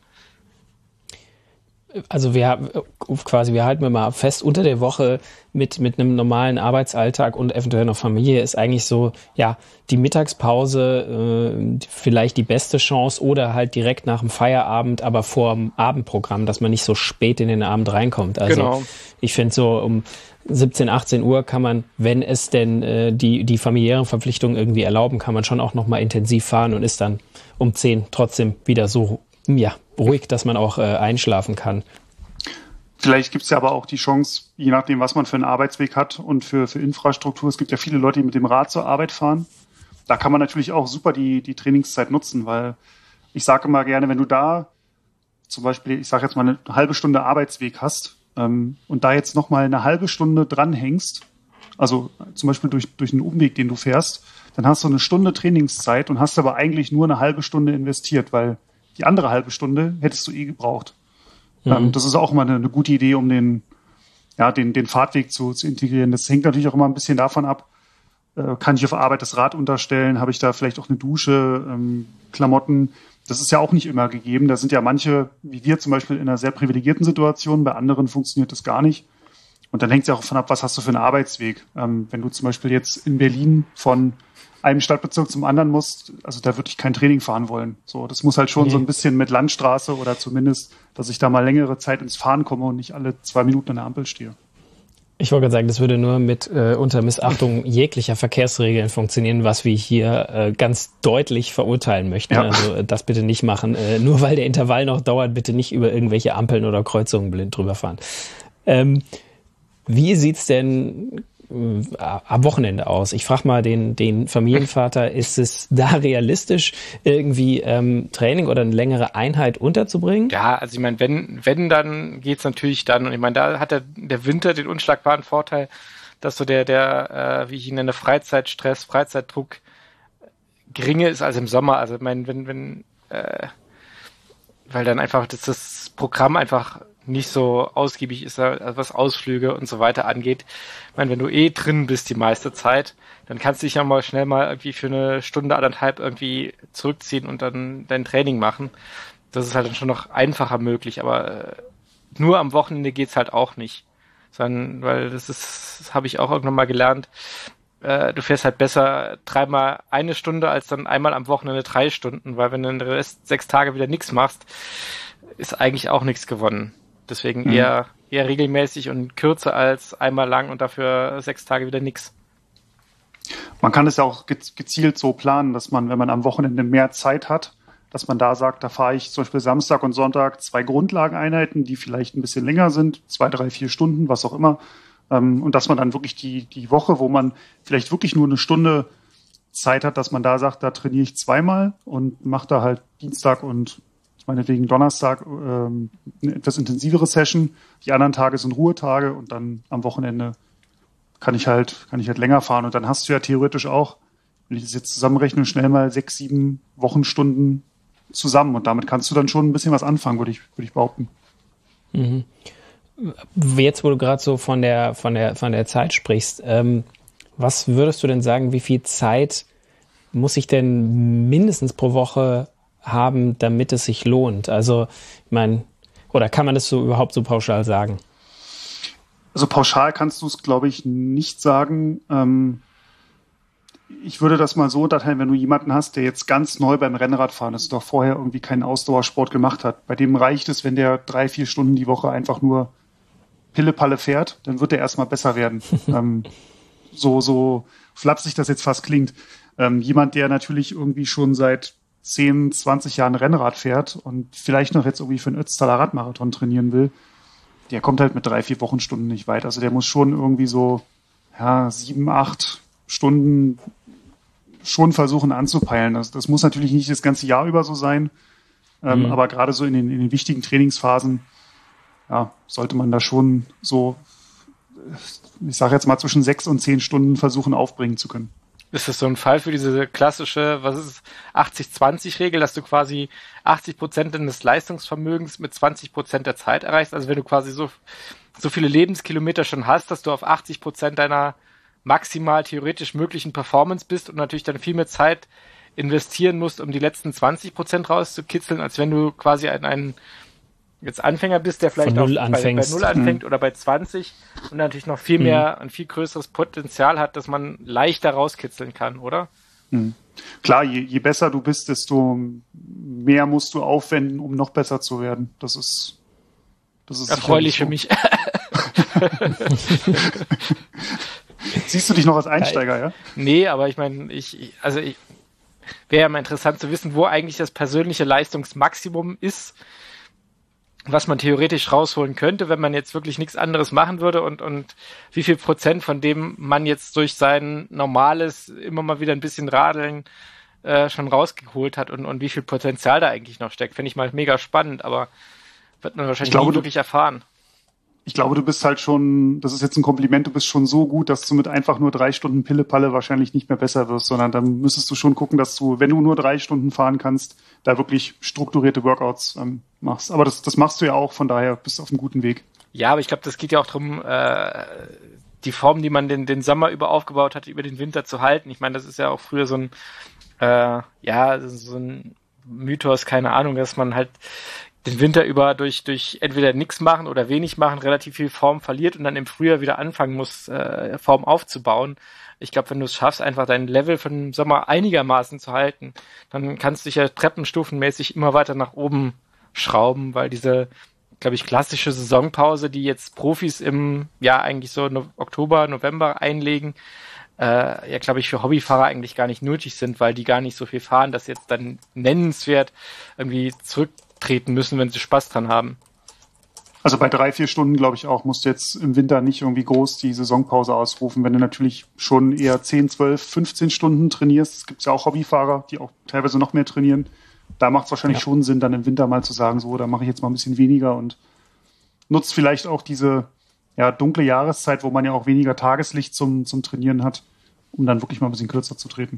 Also wir quasi, wir halten wir mal fest, unter der Woche mit mit einem normalen Arbeitsalltag und eventuell noch Familie ist eigentlich so, ja, die Mittagspause äh, vielleicht die beste Chance oder halt direkt nach dem Feierabend, aber vor dem Abendprogramm, dass man nicht so spät in den Abend reinkommt. Also genau. Ich finde so um siebzehn, achtzehn Uhr kann man, wenn es denn äh, die die familiären Verpflichtungen irgendwie erlauben, kann man schon auch noch mal intensiv fahren und ist dann um zehn trotzdem wieder so, ja, ruhig, dass man auch äh, einschlafen kann. Vielleicht gibt es ja aber auch die Chance, je nachdem, was man für einen Arbeitsweg hat und für, für Infrastruktur. Es gibt ja viele Leute, die mit dem Rad zur Arbeit fahren. Da kann man natürlich auch super die, die Trainingszeit nutzen, weil ich sage immer gerne, wenn du da zum Beispiel, ich sage jetzt mal, eine halbe Stunde Arbeitsweg hast ähm, und da jetzt nochmal eine halbe Stunde dranhängst, also zum Beispiel durch, durch einen Umweg, den du fährst, dann hast du eine Stunde Trainingszeit und hast aber eigentlich nur eine halbe Stunde investiert, weil die andere halbe Stunde hättest du eh gebraucht. Mhm. Ähm, das ist auch immer eine, eine gute Idee, um den, ja, den, den Fahrtweg zu, zu integrieren. Das hängt natürlich auch immer ein bisschen davon ab, äh, kann ich auf Arbeit das Rad unterstellen, habe ich da vielleicht auch eine Dusche, ähm, Klamotten. Das ist ja auch nicht immer gegeben. Da sind ja manche, wie wir zum Beispiel, in einer sehr privilegierten Situation, bei anderen funktioniert das gar nicht. Und dann hängt es ja auch davon ab, was hast du für einen Arbeitsweg. Ähm, wenn du zum Beispiel jetzt in Berlin von einem Stadtbezirk zum anderen musst, also da würde ich kein Training fahren wollen. So, das muss halt schon nee. so ein bisschen mit Landstraße oder zumindest, dass ich da mal längere Zeit ins Fahren komme und nicht alle zwei Minuten an der Ampel stehe. Ich wollte gerade sagen, das würde nur mit äh, unter Missachtung jeglicher Verkehrsregeln funktionieren, was wir hier äh, ganz deutlich verurteilen möchten. Ja. Also äh, das bitte nicht machen. Äh, nur weil der Intervall noch dauert, bitte nicht über irgendwelche Ampeln oder Kreuzungen blind drüber fahren. Ähm, wie sieht's denn am Wochenende aus? Ich frage mal den, den Familienvater, ist es da realistisch, irgendwie ähm, Training oder eine längere Einheit unterzubringen? Ja, also ich meine, wenn, wenn, dann geht's natürlich dann, und ich meine, da hat der, der Winter den unschlagbaren Vorteil, dass so der, der, äh, wie ich ihn nenne, Freizeitstress, Freizeitdruck geringer ist als im Sommer. Also ich meine, wenn, wenn, äh, weil dann einfach das, das Programm einfach nicht so ausgiebig ist, was Ausflüge und so weiter angeht. Ich meine, wenn du eh drin bist die meiste Zeit, dann kannst du dich ja mal schnell mal irgendwie für eine Stunde, anderthalb irgendwie zurückziehen und dann dein Training machen. Das ist halt dann schon noch einfacher möglich, aber nur am Wochenende geht's halt auch nicht. Sondern, weil das ist, das habe ich auch irgendwann mal gelernt, äh, du fährst halt besser dreimal eine Stunde als dann einmal am Wochenende drei Stunden, weil wenn du den Rest sechs Tage wieder nichts machst, ist eigentlich auch nichts gewonnen. Deswegen mhm. eher, eher regelmäßig und kürzer als einmal lang und dafür sechs Tage wieder nix. Man kann es ja auch gezielt so planen, dass man, wenn man am Wochenende mehr Zeit hat, dass man da sagt, da fahre ich zum Beispiel Samstag und Sonntag zwei Grundlageneinheiten, die vielleicht ein bisschen länger sind, zwei, drei, vier Stunden, was auch immer. Und dass man dann wirklich die, die Woche, wo man vielleicht wirklich nur eine Stunde Zeit hat, dass man da sagt, da trainiere ich zweimal und mache da halt Dienstag und meinetwegen Donnerstag ähm, eine etwas intensivere Session. Die anderen Tage sind Ruhetage und dann am Wochenende kann ich halt, kann ich halt länger fahren. Und dann hast du ja theoretisch auch, wenn ich das jetzt zusammenrechne, schnell mal sechs, sieben Wochenstunden zusammen. Und damit kannst du dann schon ein bisschen was anfangen, würde ich, würde ich behaupten. Mhm. Jetzt, wo du gerade so von der, von der, von der Zeit sprichst, ähm, was würdest du denn sagen, wie viel Zeit muss ich denn mindestens pro Woche haben, damit es sich lohnt? Also, ich meine, oder kann man das so überhaupt so pauschal sagen? Also pauschal kannst du es, glaube ich, nicht sagen. Ähm, ich würde das mal so unterteilen, wenn du jemanden hast, der jetzt ganz neu beim Rennradfahren ist, doch vorher irgendwie keinen Ausdauersport gemacht hat. Bei dem reicht es, wenn der drei, vier Stunden die Woche einfach nur Pille-Palle fährt, dann wird er erstmal besser werden. ähm, so, so flapsig das jetzt fast klingt. Ähm, jemand, der natürlich irgendwie schon seit zehn, zwanzig Jahren Rennrad fährt und vielleicht noch jetzt irgendwie für einen Ötztaler Radmarathon trainieren will, der kommt halt mit drei, vier Wochenstunden nicht weit. Also der muss schon irgendwie so, ja, sieben, acht Stunden schon versuchen anzupeilen. Das, das muss natürlich nicht das ganze Jahr über so sein, ähm, mhm. aber gerade so in den, in den wichtigen Trainingsphasen, ja, sollte man da schon so, ich sage jetzt mal, zwischen sechs und zehn Stunden versuchen aufbringen zu können. Ist das so ein Fall für diese klassische, was ist es, achtzig zwanzig Regel, dass du quasi achtzig Prozent deines Leistungsvermögens mit zwanzig Prozent der Zeit erreichst? Also wenn du quasi so, so viele Lebenskilometer schon hast, dass du auf achtzig Prozent deiner maximal theoretisch möglichen Performance bist und natürlich dann viel mehr Zeit investieren musst, um die letzten zwanzig Prozent rauszukitzeln, als wenn du quasi ein, ein jetzt Anfänger bist, der vielleicht auch bei, bei null anfängt mhm. oder bei zwanzig und natürlich noch viel mehr, mhm. ein viel größeres Potenzial hat, dass man leichter rauskitzeln kann, oder? Mhm. Klar, je, je besser du bist, desto mehr musst du aufwenden, um noch besser zu werden. Das ist, das ist erfreulich für mich. Siehst du dich noch als Einsteiger, ja? Nee, aber ich meine, ich, also ich, wäre ja mal interessant zu wissen, wo eigentlich das persönliche Leistungsmaximum ist, was man theoretisch rausholen könnte, wenn man jetzt wirklich nichts anderes machen würde und, und wie viel Prozent von dem man jetzt durch sein normales, immer mal wieder ein bisschen Radeln äh, schon rausgeholt hat und, und wie viel Potenzial da eigentlich noch steckt. Finde ich mal mega spannend, aber wird man wahrscheinlich glaube, nie wirklich erfahren. Ich glaube, du bist halt schon, das ist jetzt ein Kompliment, du bist schon so gut, dass du mit einfach nur drei Stunden Pille-Palle wahrscheinlich nicht mehr besser wirst, sondern dann müsstest du schon gucken, dass du, wenn du nur drei Stunden fahren kannst, da wirklich strukturierte Workouts ähm, machst. Aber das, das machst du ja auch, von daher bist du auf einem guten Weg. Ja, aber ich glaube, das geht ja auch darum, äh, die Form, die man den, den Sommer über aufgebaut hat, über den Winter zu halten. Ich meine, das ist ja auch früher so ein, äh, ja, so ein Mythos, keine Ahnung, dass man halt den Winter über durch durch entweder nichts machen oder wenig machen relativ viel Form verliert und dann im Frühjahr wieder anfangen muss, äh, Form aufzubauen. Ich glaube, wenn du es schaffst, einfach dein Level von dem Sommer einigermaßen zu halten, dann kannst du dich ja treppenstufenmäßig immer weiter nach oben schrauben, weil diese, glaube ich, klassische Saisonpause, die jetzt Profis im, ja, eigentlich so no- Oktober, November einlegen, äh, ja, glaube ich, für Hobbyfahrer eigentlich gar nicht nötig sind, weil die gar nicht so viel fahren, dass jetzt dann nennenswert irgendwie zurücktreten müssen, wenn sie Spaß dran haben. Also bei drei, vier Stunden, glaube ich auch, musst du jetzt im Winter nicht irgendwie groß die Saisonpause ausrufen. Wenn du natürlich schon eher zehn, zwölf, fünfzehn Stunden trainierst, es gibt ja auch Hobbyfahrer, die auch teilweise noch mehr trainieren, da macht es wahrscheinlich ja. schon Sinn, dann im Winter mal zu sagen, so, da mache ich jetzt mal ein bisschen weniger und nutzt vielleicht auch diese ja, dunkle Jahreszeit, wo man ja auch weniger Tageslicht zum, zum Trainieren hat, um dann wirklich mal ein bisschen kürzer zu treten.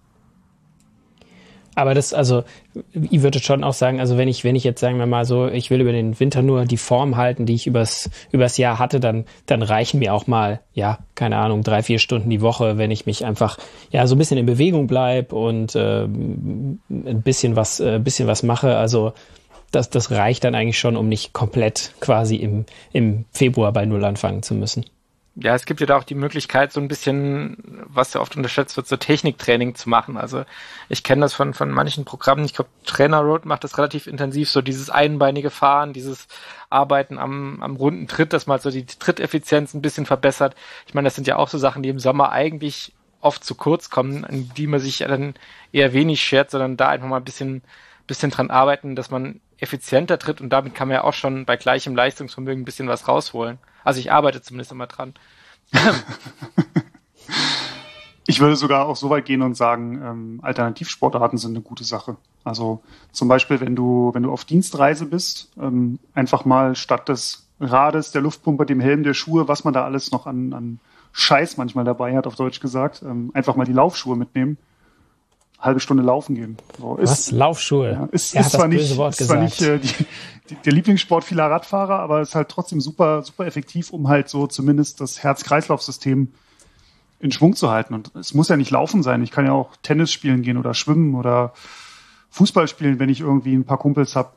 Aber das, also, ich würde schon auch sagen, also wenn ich, wenn ich jetzt, sagen wir mal so, ich will über den Winter nur die Form halten, die ich übers, übers Jahr hatte, dann, dann reichen mir auch mal, ja, keine Ahnung, drei, vier Stunden die Woche, wenn ich mich einfach, ja, so ein bisschen in Bewegung bleib und äh, ein bisschen was, äh, bisschen was mache. Also, das, das reicht dann eigentlich schon, um nicht komplett quasi im, im Februar bei Null anfangen zu müssen. Ja, es gibt ja da auch die Möglichkeit, so ein bisschen, was ja oft unterschätzt wird, so Techniktraining zu machen. Also ich kenne das von von manchen Programmen. Ich glaube, Trainer Road macht das relativ intensiv, so dieses einbeinige Fahren, dieses Arbeiten am am runden Tritt, dass man so die Tritteffizienz ein bisschen verbessert. Ich meine, das sind ja auch so Sachen, die im Sommer eigentlich oft zu kurz kommen, an die man sich dann eher wenig schert, sondern da einfach mal ein bisschen bisschen dran arbeiten, dass man effizienter tritt und damit kann man ja auch schon bei gleichem Leistungsvermögen ein bisschen was rausholen. Also ich arbeite zumindest immer dran. Ich Ich würde sogar auch so weit gehen und sagen, ähm, Alternativsportarten sind eine gute Sache. Also zum Beispiel, wenn du, wenn du auf Dienstreise bist, ähm, einfach mal statt des Rades, der Luftpumpe, dem Helm, der Schuhe, was man da alles noch an, an Scheiß manchmal dabei hat, auf Deutsch gesagt, ähm, einfach mal die Laufschuhe mitnehmen, halbe Stunde laufen gehen. So, ist, was? Laufschuhe? Ja, ist, er ist hat zwar das nicht, böse Wort ist gesagt. zwar nicht äh, die, die, der Lieblingssport vieler Radfahrer, aber ist halt trotzdem super, super effektiv, um halt so zumindest das Herz-Kreislauf-System in Schwung zu halten. Und es muss ja nicht laufen sein. Ich kann ja auch Tennis spielen gehen oder schwimmen oder Fußball spielen, wenn ich irgendwie ein paar Kumpels habe.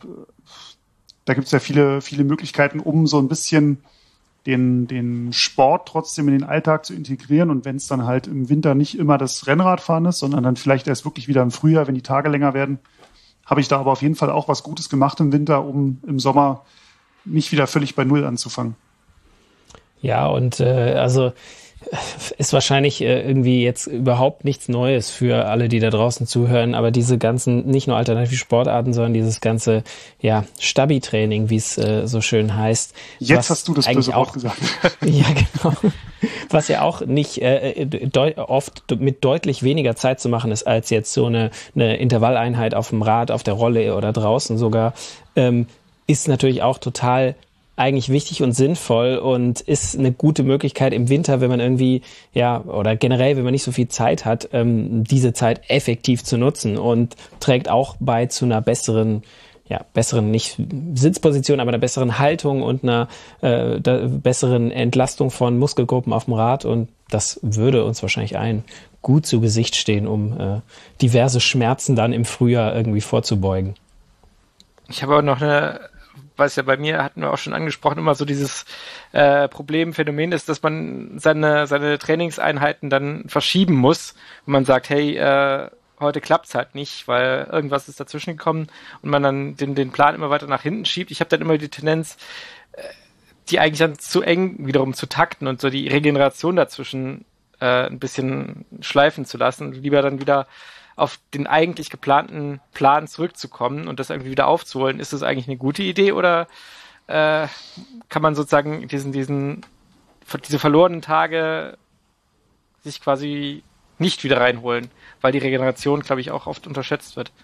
Da gibt es ja viele, viele Möglichkeiten, um so ein bisschen den, den Sport trotzdem in den Alltag zu integrieren. Und wenn es dann halt im Winter nicht immer das Rennradfahren ist, sondern dann vielleicht erst wirklich wieder im Frühjahr, wenn die Tage länger werden, habe ich da aber auf jeden Fall auch was Gutes gemacht im Winter, um im Sommer nicht wieder völlig bei Null anzufangen. Ja, und äh, also ist wahrscheinlich äh, irgendwie jetzt überhaupt nichts Neues für alle, die da draußen zuhören, aber diese ganzen, nicht nur alternative Sportarten, sondern dieses ganze, ja, Stabi-Training, wie es äh, so schön heißt. Jetzt hast du das böse Wort gesagt. Ja, genau. Was ja auch nicht äh, deut- oft mit deutlich weniger Zeit zu machen ist, als jetzt so eine, eine Intervalleinheit auf dem Rad, auf der Rolle oder draußen sogar, ähm, ist natürlich auch total eigentlich wichtig und sinnvoll und ist eine gute Möglichkeit im Winter, wenn man irgendwie, ja, oder generell, wenn man nicht so viel Zeit hat, ähm, diese Zeit effektiv zu nutzen und trägt auch bei zu einer besseren, ja, besseren, nicht Sitzposition, aber einer besseren Haltung und einer äh, da, besseren Entlastung von Muskelgruppen auf dem Rad, und das würde uns wahrscheinlich allen gut zu Gesicht stehen, um äh, diverse Schmerzen dann im Frühjahr irgendwie vorzubeugen. Ich habe auch noch eine, was ja bei mir, hatten wir auch schon angesprochen, immer so dieses äh, Problemphänomen ist, dass man seine seine Trainingseinheiten dann verschieben muss, und man sagt, hey, äh, heute klappt's halt nicht, weil irgendwas ist dazwischen gekommen und man dann den den Plan immer weiter nach hinten schiebt. Ich habe dann immer die Tendenz, äh, die eigentlich dann zu eng wiederum zu takten und so die Regeneration dazwischen äh, ein bisschen schleifen zu lassen, lieber dann wieder auf den eigentlich geplanten Plan zurückzukommen und das irgendwie wieder aufzuholen. Ist das eigentlich eine gute Idee, oder äh, kann man sozusagen diesen, diesen, diese verlorenen Tage sich quasi nicht wieder reinholen, weil die Regeneration, glaube ich, auch oft unterschätzt wird?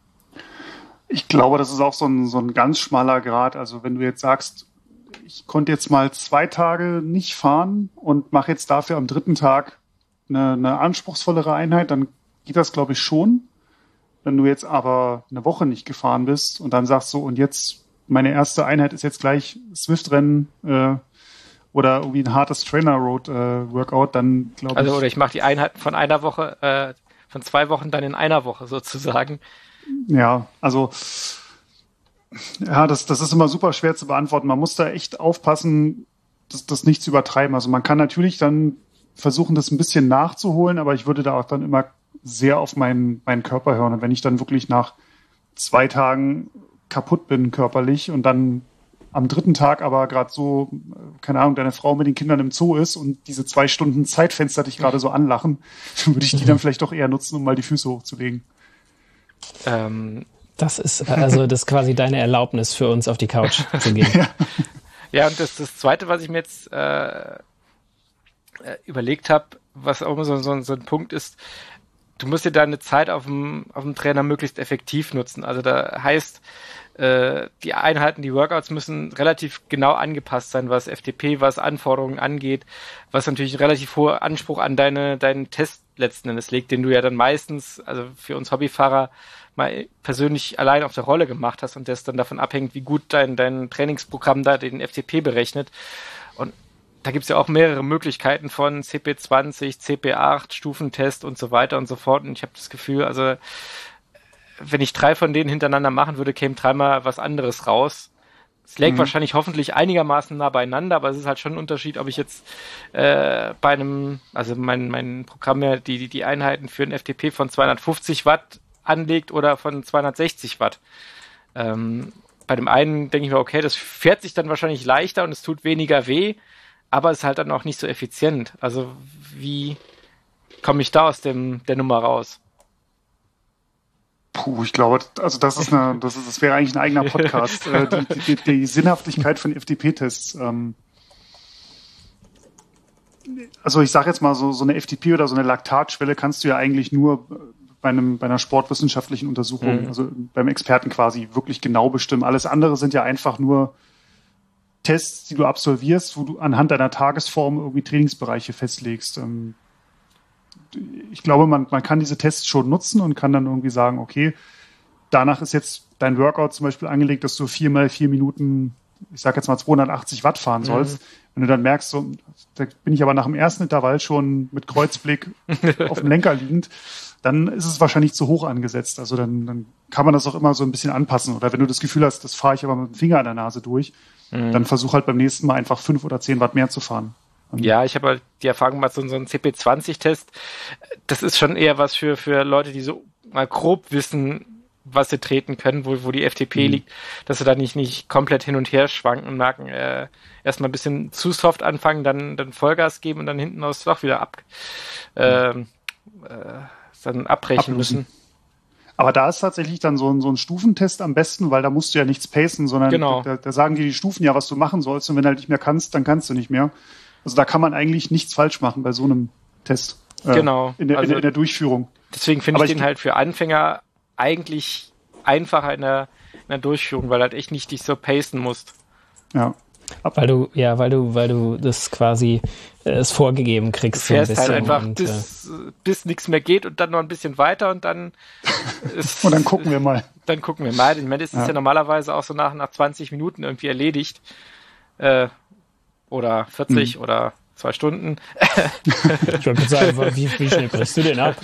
Ich glaube, das ist auch so ein, so ein ganz schmaler Grad. Also wenn du jetzt sagst, ich konnte jetzt mal zwei Tage nicht fahren und mache jetzt dafür am dritten Tag eine, eine anspruchsvollere Einheit, dann geht das, glaube ich, schon. Wenn du jetzt aber eine Woche nicht gefahren bist und dann sagst so, und jetzt, meine erste Einheit ist jetzt gleich Swift-Rennen äh, oder irgendwie ein hartes Trainer-Road-Workout, äh, dann glaube ich... Also, oder ich mache die Einheiten von einer Woche, äh, von zwei Wochen dann in einer Woche sozusagen. Ja, also ja, das, das ist immer super schwer zu beantworten. Man muss da echt aufpassen, das, das nicht zu übertreiben. Also man kann natürlich dann versuchen, das ein bisschen nachzuholen, aber ich würde da auch dann immer sehr auf meinen, meinen Körper hören. Und wenn ich dann wirklich nach zwei Tagen kaputt bin körperlich und dann am dritten Tag aber gerade so, keine Ahnung, deine Frau mit den Kindern im Zoo ist und diese zwei Stunden Zeitfenster dich gerade so anlachen, dann würde ich die dann vielleicht doch eher nutzen, um mal die Füße hochzulegen. Ähm, das ist also das ist quasi deine Erlaubnis für uns, auf die Couch zu gehen. Ja, ja, und das, das Zweite, was ich mir jetzt äh, überlegt habe, was auch immer so, so, so ein Punkt ist, du musst dir deine Zeit auf dem, auf dem Trainer möglichst effektiv nutzen. Also da heißt, äh, die Einheiten, die Workouts müssen relativ genau angepasst sein, was F T P, was Anforderungen angeht, was natürlich ein relativ hoher Anspruch an deine, deinen Test letzten Endes legt, den du ja dann meistens, also für uns Hobbyfahrer, mal persönlich allein auf der Rolle gemacht hast und das dann davon abhängt, wie gut dein, dein Trainingsprogramm da den F T P berechnet. Und da gibt's ja auch mehrere Möglichkeiten von C P zwanzig, C P acht, Stufentest und so weiter und so fort. Und ich habe das Gefühl, also wenn ich drei von denen hintereinander machen würde, käme dreimal was anderes raus. Es lägt mhm. wahrscheinlich hoffentlich einigermaßen nah beieinander, aber es ist halt schon ein Unterschied, ob ich jetzt äh, bei einem, also mein, mein Programm ja die, die, die Einheiten für ein F T P von zweihundertfünfzig Watt anlegt oder von zweihundertsechzig Watt. Ähm, bei dem einen denke ich mir, okay, das fährt sich dann wahrscheinlich leichter und es tut weniger weh, aber es ist halt dann auch nicht so effizient. Also wie komme ich da aus dem der Nummer raus? Puh, ich glaube, also das ist eine, das ist, das wäre eigentlich ein eigener Podcast. äh, die, die, die Sinnhaftigkeit von F T P-Tests. Ähm, also ich sage jetzt mal, so, so eine F T P oder so eine Laktatschwelle kannst du ja eigentlich nur bei einem, bei einer sportwissenschaftlichen Untersuchung, mhm. also beim Experten quasi wirklich genau bestimmen. Alles andere sind ja einfach nur Tests, die du absolvierst, wo du anhand deiner Tagesform irgendwie Trainingsbereiche festlegst. Ich glaube, man, man kann diese Tests schon nutzen und kann dann irgendwie sagen, okay, danach ist jetzt dein Workout zum Beispiel angelegt, dass du viermal vier Minuten, ich sag jetzt mal zweihundertachtzig Watt fahren sollst. Mhm. Wenn du dann merkst, so, da bin ich aber nach dem ersten Intervall schon mit Kreuzblick auf dem Lenker liegend, dann ist es wahrscheinlich zu hoch angesetzt. Also dann, dann kann man das auch immer so ein bisschen anpassen. Oder wenn du das Gefühl hast, das fahre ich aber mit dem Finger an der Nase durch, mhm. dann versuch halt beim nächsten Mal einfach fünf oder zehn Watt mehr zu fahren. Ja, ich habe halt die Erfahrung gemacht, so, so ein C P zwanzig Test, das ist schon eher was für, für Leute, die so mal grob wissen, was sie treten können, wo, wo die F T P mhm. liegt, dass sie da nicht, nicht komplett hin und her schwanken und merken, äh, erstmal ein bisschen zu soft anfangen, dann, dann Vollgas geben und dann hinten aus doch wieder ab, äh, äh, dann abbrechen Ablösen. müssen. Aber da ist tatsächlich dann so ein, so ein Stufentest am besten, weil da musst du ja nichts pacen, sondern genau. da, da sagen dir die Stufen ja, was du machen sollst, und wenn du halt nicht mehr kannst, dann kannst du nicht mehr. Also da kann man eigentlich nichts falsch machen bei so einem Test. Äh, genau. In der, also in der, in der Durchführung. Deswegen finde ich ich den halt für Anfänger eigentlich einfacher in der, in der Durchführung, weil halt echt nicht dich so pacen musst. Ja. Weil du, ja, weil du, weil du das quasi äh, es vorgegeben kriegst. Du fährst so ein halt einfach, und, bis, äh, bis nichts mehr geht und dann noch ein bisschen weiter und dann ist, und dann gucken wir mal. Dann gucken wir mal. Ich meine, das ist ja, ja normalerweise auch so nach, nach zwanzig Minuten irgendwie erledigt. Äh, oder vierzig hm. oder zwei Stunden. Ich wollte sagen, wie, wie schnell brichst du den ab?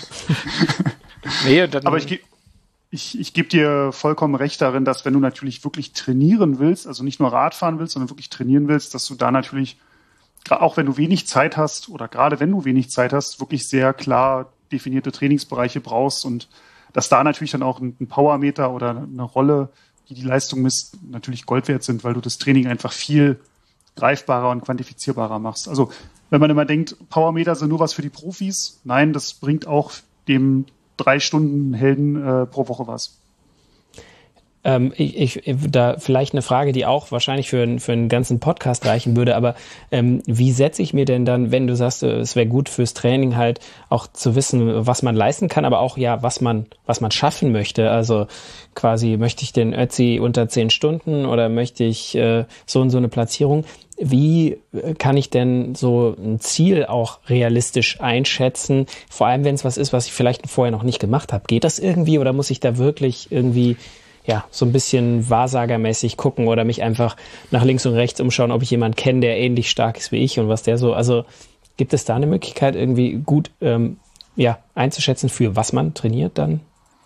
Nee, und dann, aber ich, ich, ich gebe dir vollkommen recht darin, dass wenn du natürlich wirklich trainieren willst, also nicht nur Radfahren willst, sondern wirklich trainieren willst, dass du da natürlich, auch wenn du wenig Zeit hast oder gerade wenn du wenig Zeit hast, wirklich sehr klar definierte Trainingsbereiche brauchst und dass da natürlich dann auch ein, ein Powermeter oder eine Rolle, die die Leistung misst, natürlich Gold wert sind, weil du das Training einfach viel greifbarer und quantifizierbarer machst. Also wenn man immer denkt, Powermeter sind nur was für die Profis, nein, das bringt auch dem drei Stunden Helden äh, pro Woche was. Ähm, ich, ich, da vielleicht eine Frage, die auch wahrscheinlich für, für einen ganzen Podcast reichen würde, aber ähm, wie setze ich mir denn dann, wenn du sagst, es wäre gut fürs Training halt auch zu wissen, was man leisten kann, aber auch ja, was man, was man schaffen möchte. Also quasi, möchte ich den Ötzi unter zehn Stunden oder möchte ich äh, so und so eine Platzierung? Wie kann ich denn so ein Ziel auch realistisch einschätzen? Vor allem, wenn es was ist, was ich vielleicht vorher noch nicht gemacht habe. Geht das irgendwie oder muss ich da wirklich irgendwie ja so ein bisschen wahrsagermäßig gucken oder mich einfach nach links und rechts umschauen, ob ich jemanden kenne, der ähnlich stark ist wie ich und was der so... Also gibt es da eine Möglichkeit, irgendwie gut ähm, ja, einzuschätzen, für was man trainiert dann?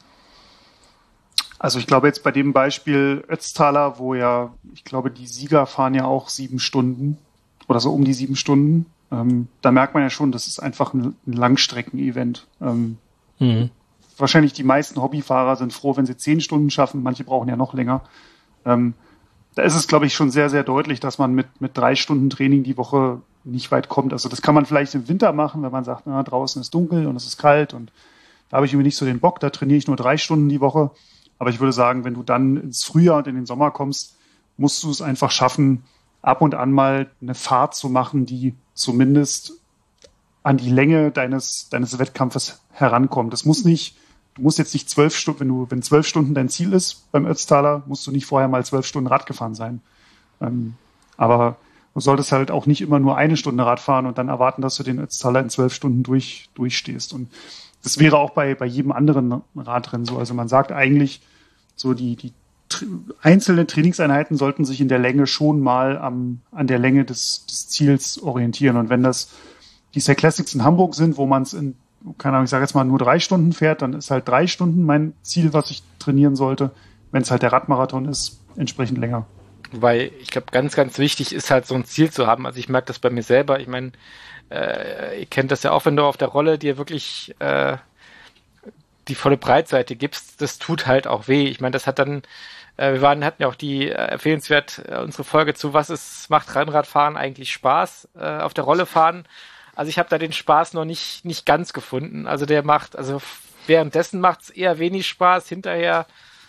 Also ich glaube jetzt bei dem Beispiel Ötztaler, wo ja, ich glaube, die Sieger fahren ja auch sieben Stunden oder so um die sieben Stunden. Ähm, da merkt man ja schon, das ist einfach ein, ein Langstrecken-Event. Ähm, mhm. Wahrscheinlich die meisten Hobbyfahrer sind froh, wenn sie zehn Stunden schaffen. Manche brauchen ja noch länger. Ähm, da ist es, glaube ich, schon sehr, sehr deutlich, dass man mit, mit drei Stunden Training die Woche nicht weit kommt. Also das kann man vielleicht im Winter machen, wenn man sagt, na, draußen ist dunkel und es ist kalt und da habe ich irgendwie nicht so den Bock, da trainiere ich nur drei Stunden die Woche. Aber ich würde sagen, wenn du dann ins Frühjahr und in den Sommer kommst, musst du es einfach schaffen, ab und an mal eine Fahrt zu machen, die zumindest an die Länge deines, deines Wettkampfes herankommt. Das muss nicht, du musst jetzt nicht zwölf Stunden, wenn du, wenn zwölf Stunden dein Ziel ist beim Ötztaler, musst du nicht vorher mal zwölf Stunden Rad gefahren sein. Ähm, aber du solltest halt auch nicht immer nur eine Stunde Rad fahren und dann erwarten, dass du den Ötztaler in zwölf Stunden durch, durchstehst. Und das wäre auch bei, bei jedem anderen Radrennen so. Also man sagt eigentlich, so die, die tr- einzelnen Trainingseinheiten sollten sich in der Länge schon mal am, an der Länge des, des Ziels orientieren. Und wenn das die Cyclassics Classics in Hamburg sind, wo man es in, keine Ahnung, ich sage jetzt mal nur drei Stunden fährt, dann ist halt drei Stunden mein Ziel, was ich trainieren sollte. Wenn es halt der Radmarathon ist, entsprechend länger. Wobei, ich glaube, ganz, ganz wichtig ist halt so ein Ziel zu haben. Also ich merke das bei mir selber. Ich meine, Äh, ihr kennt das ja auch, wenn du auf der Rolle dir wirklich äh, die volle Breitseite gibst, das tut halt auch weh. Ich meine, das hat dann, äh, wir waren, hatten ja auch die äh, empfehlenswert äh, unsere Folge zu, was ist, macht Rennradfahren eigentlich Spaß, äh, auf der Rolle fahren. Also ich habe da den Spaß noch nicht nicht ganz gefunden. Also der macht, also währenddessen macht es eher wenig Spaß, hinterher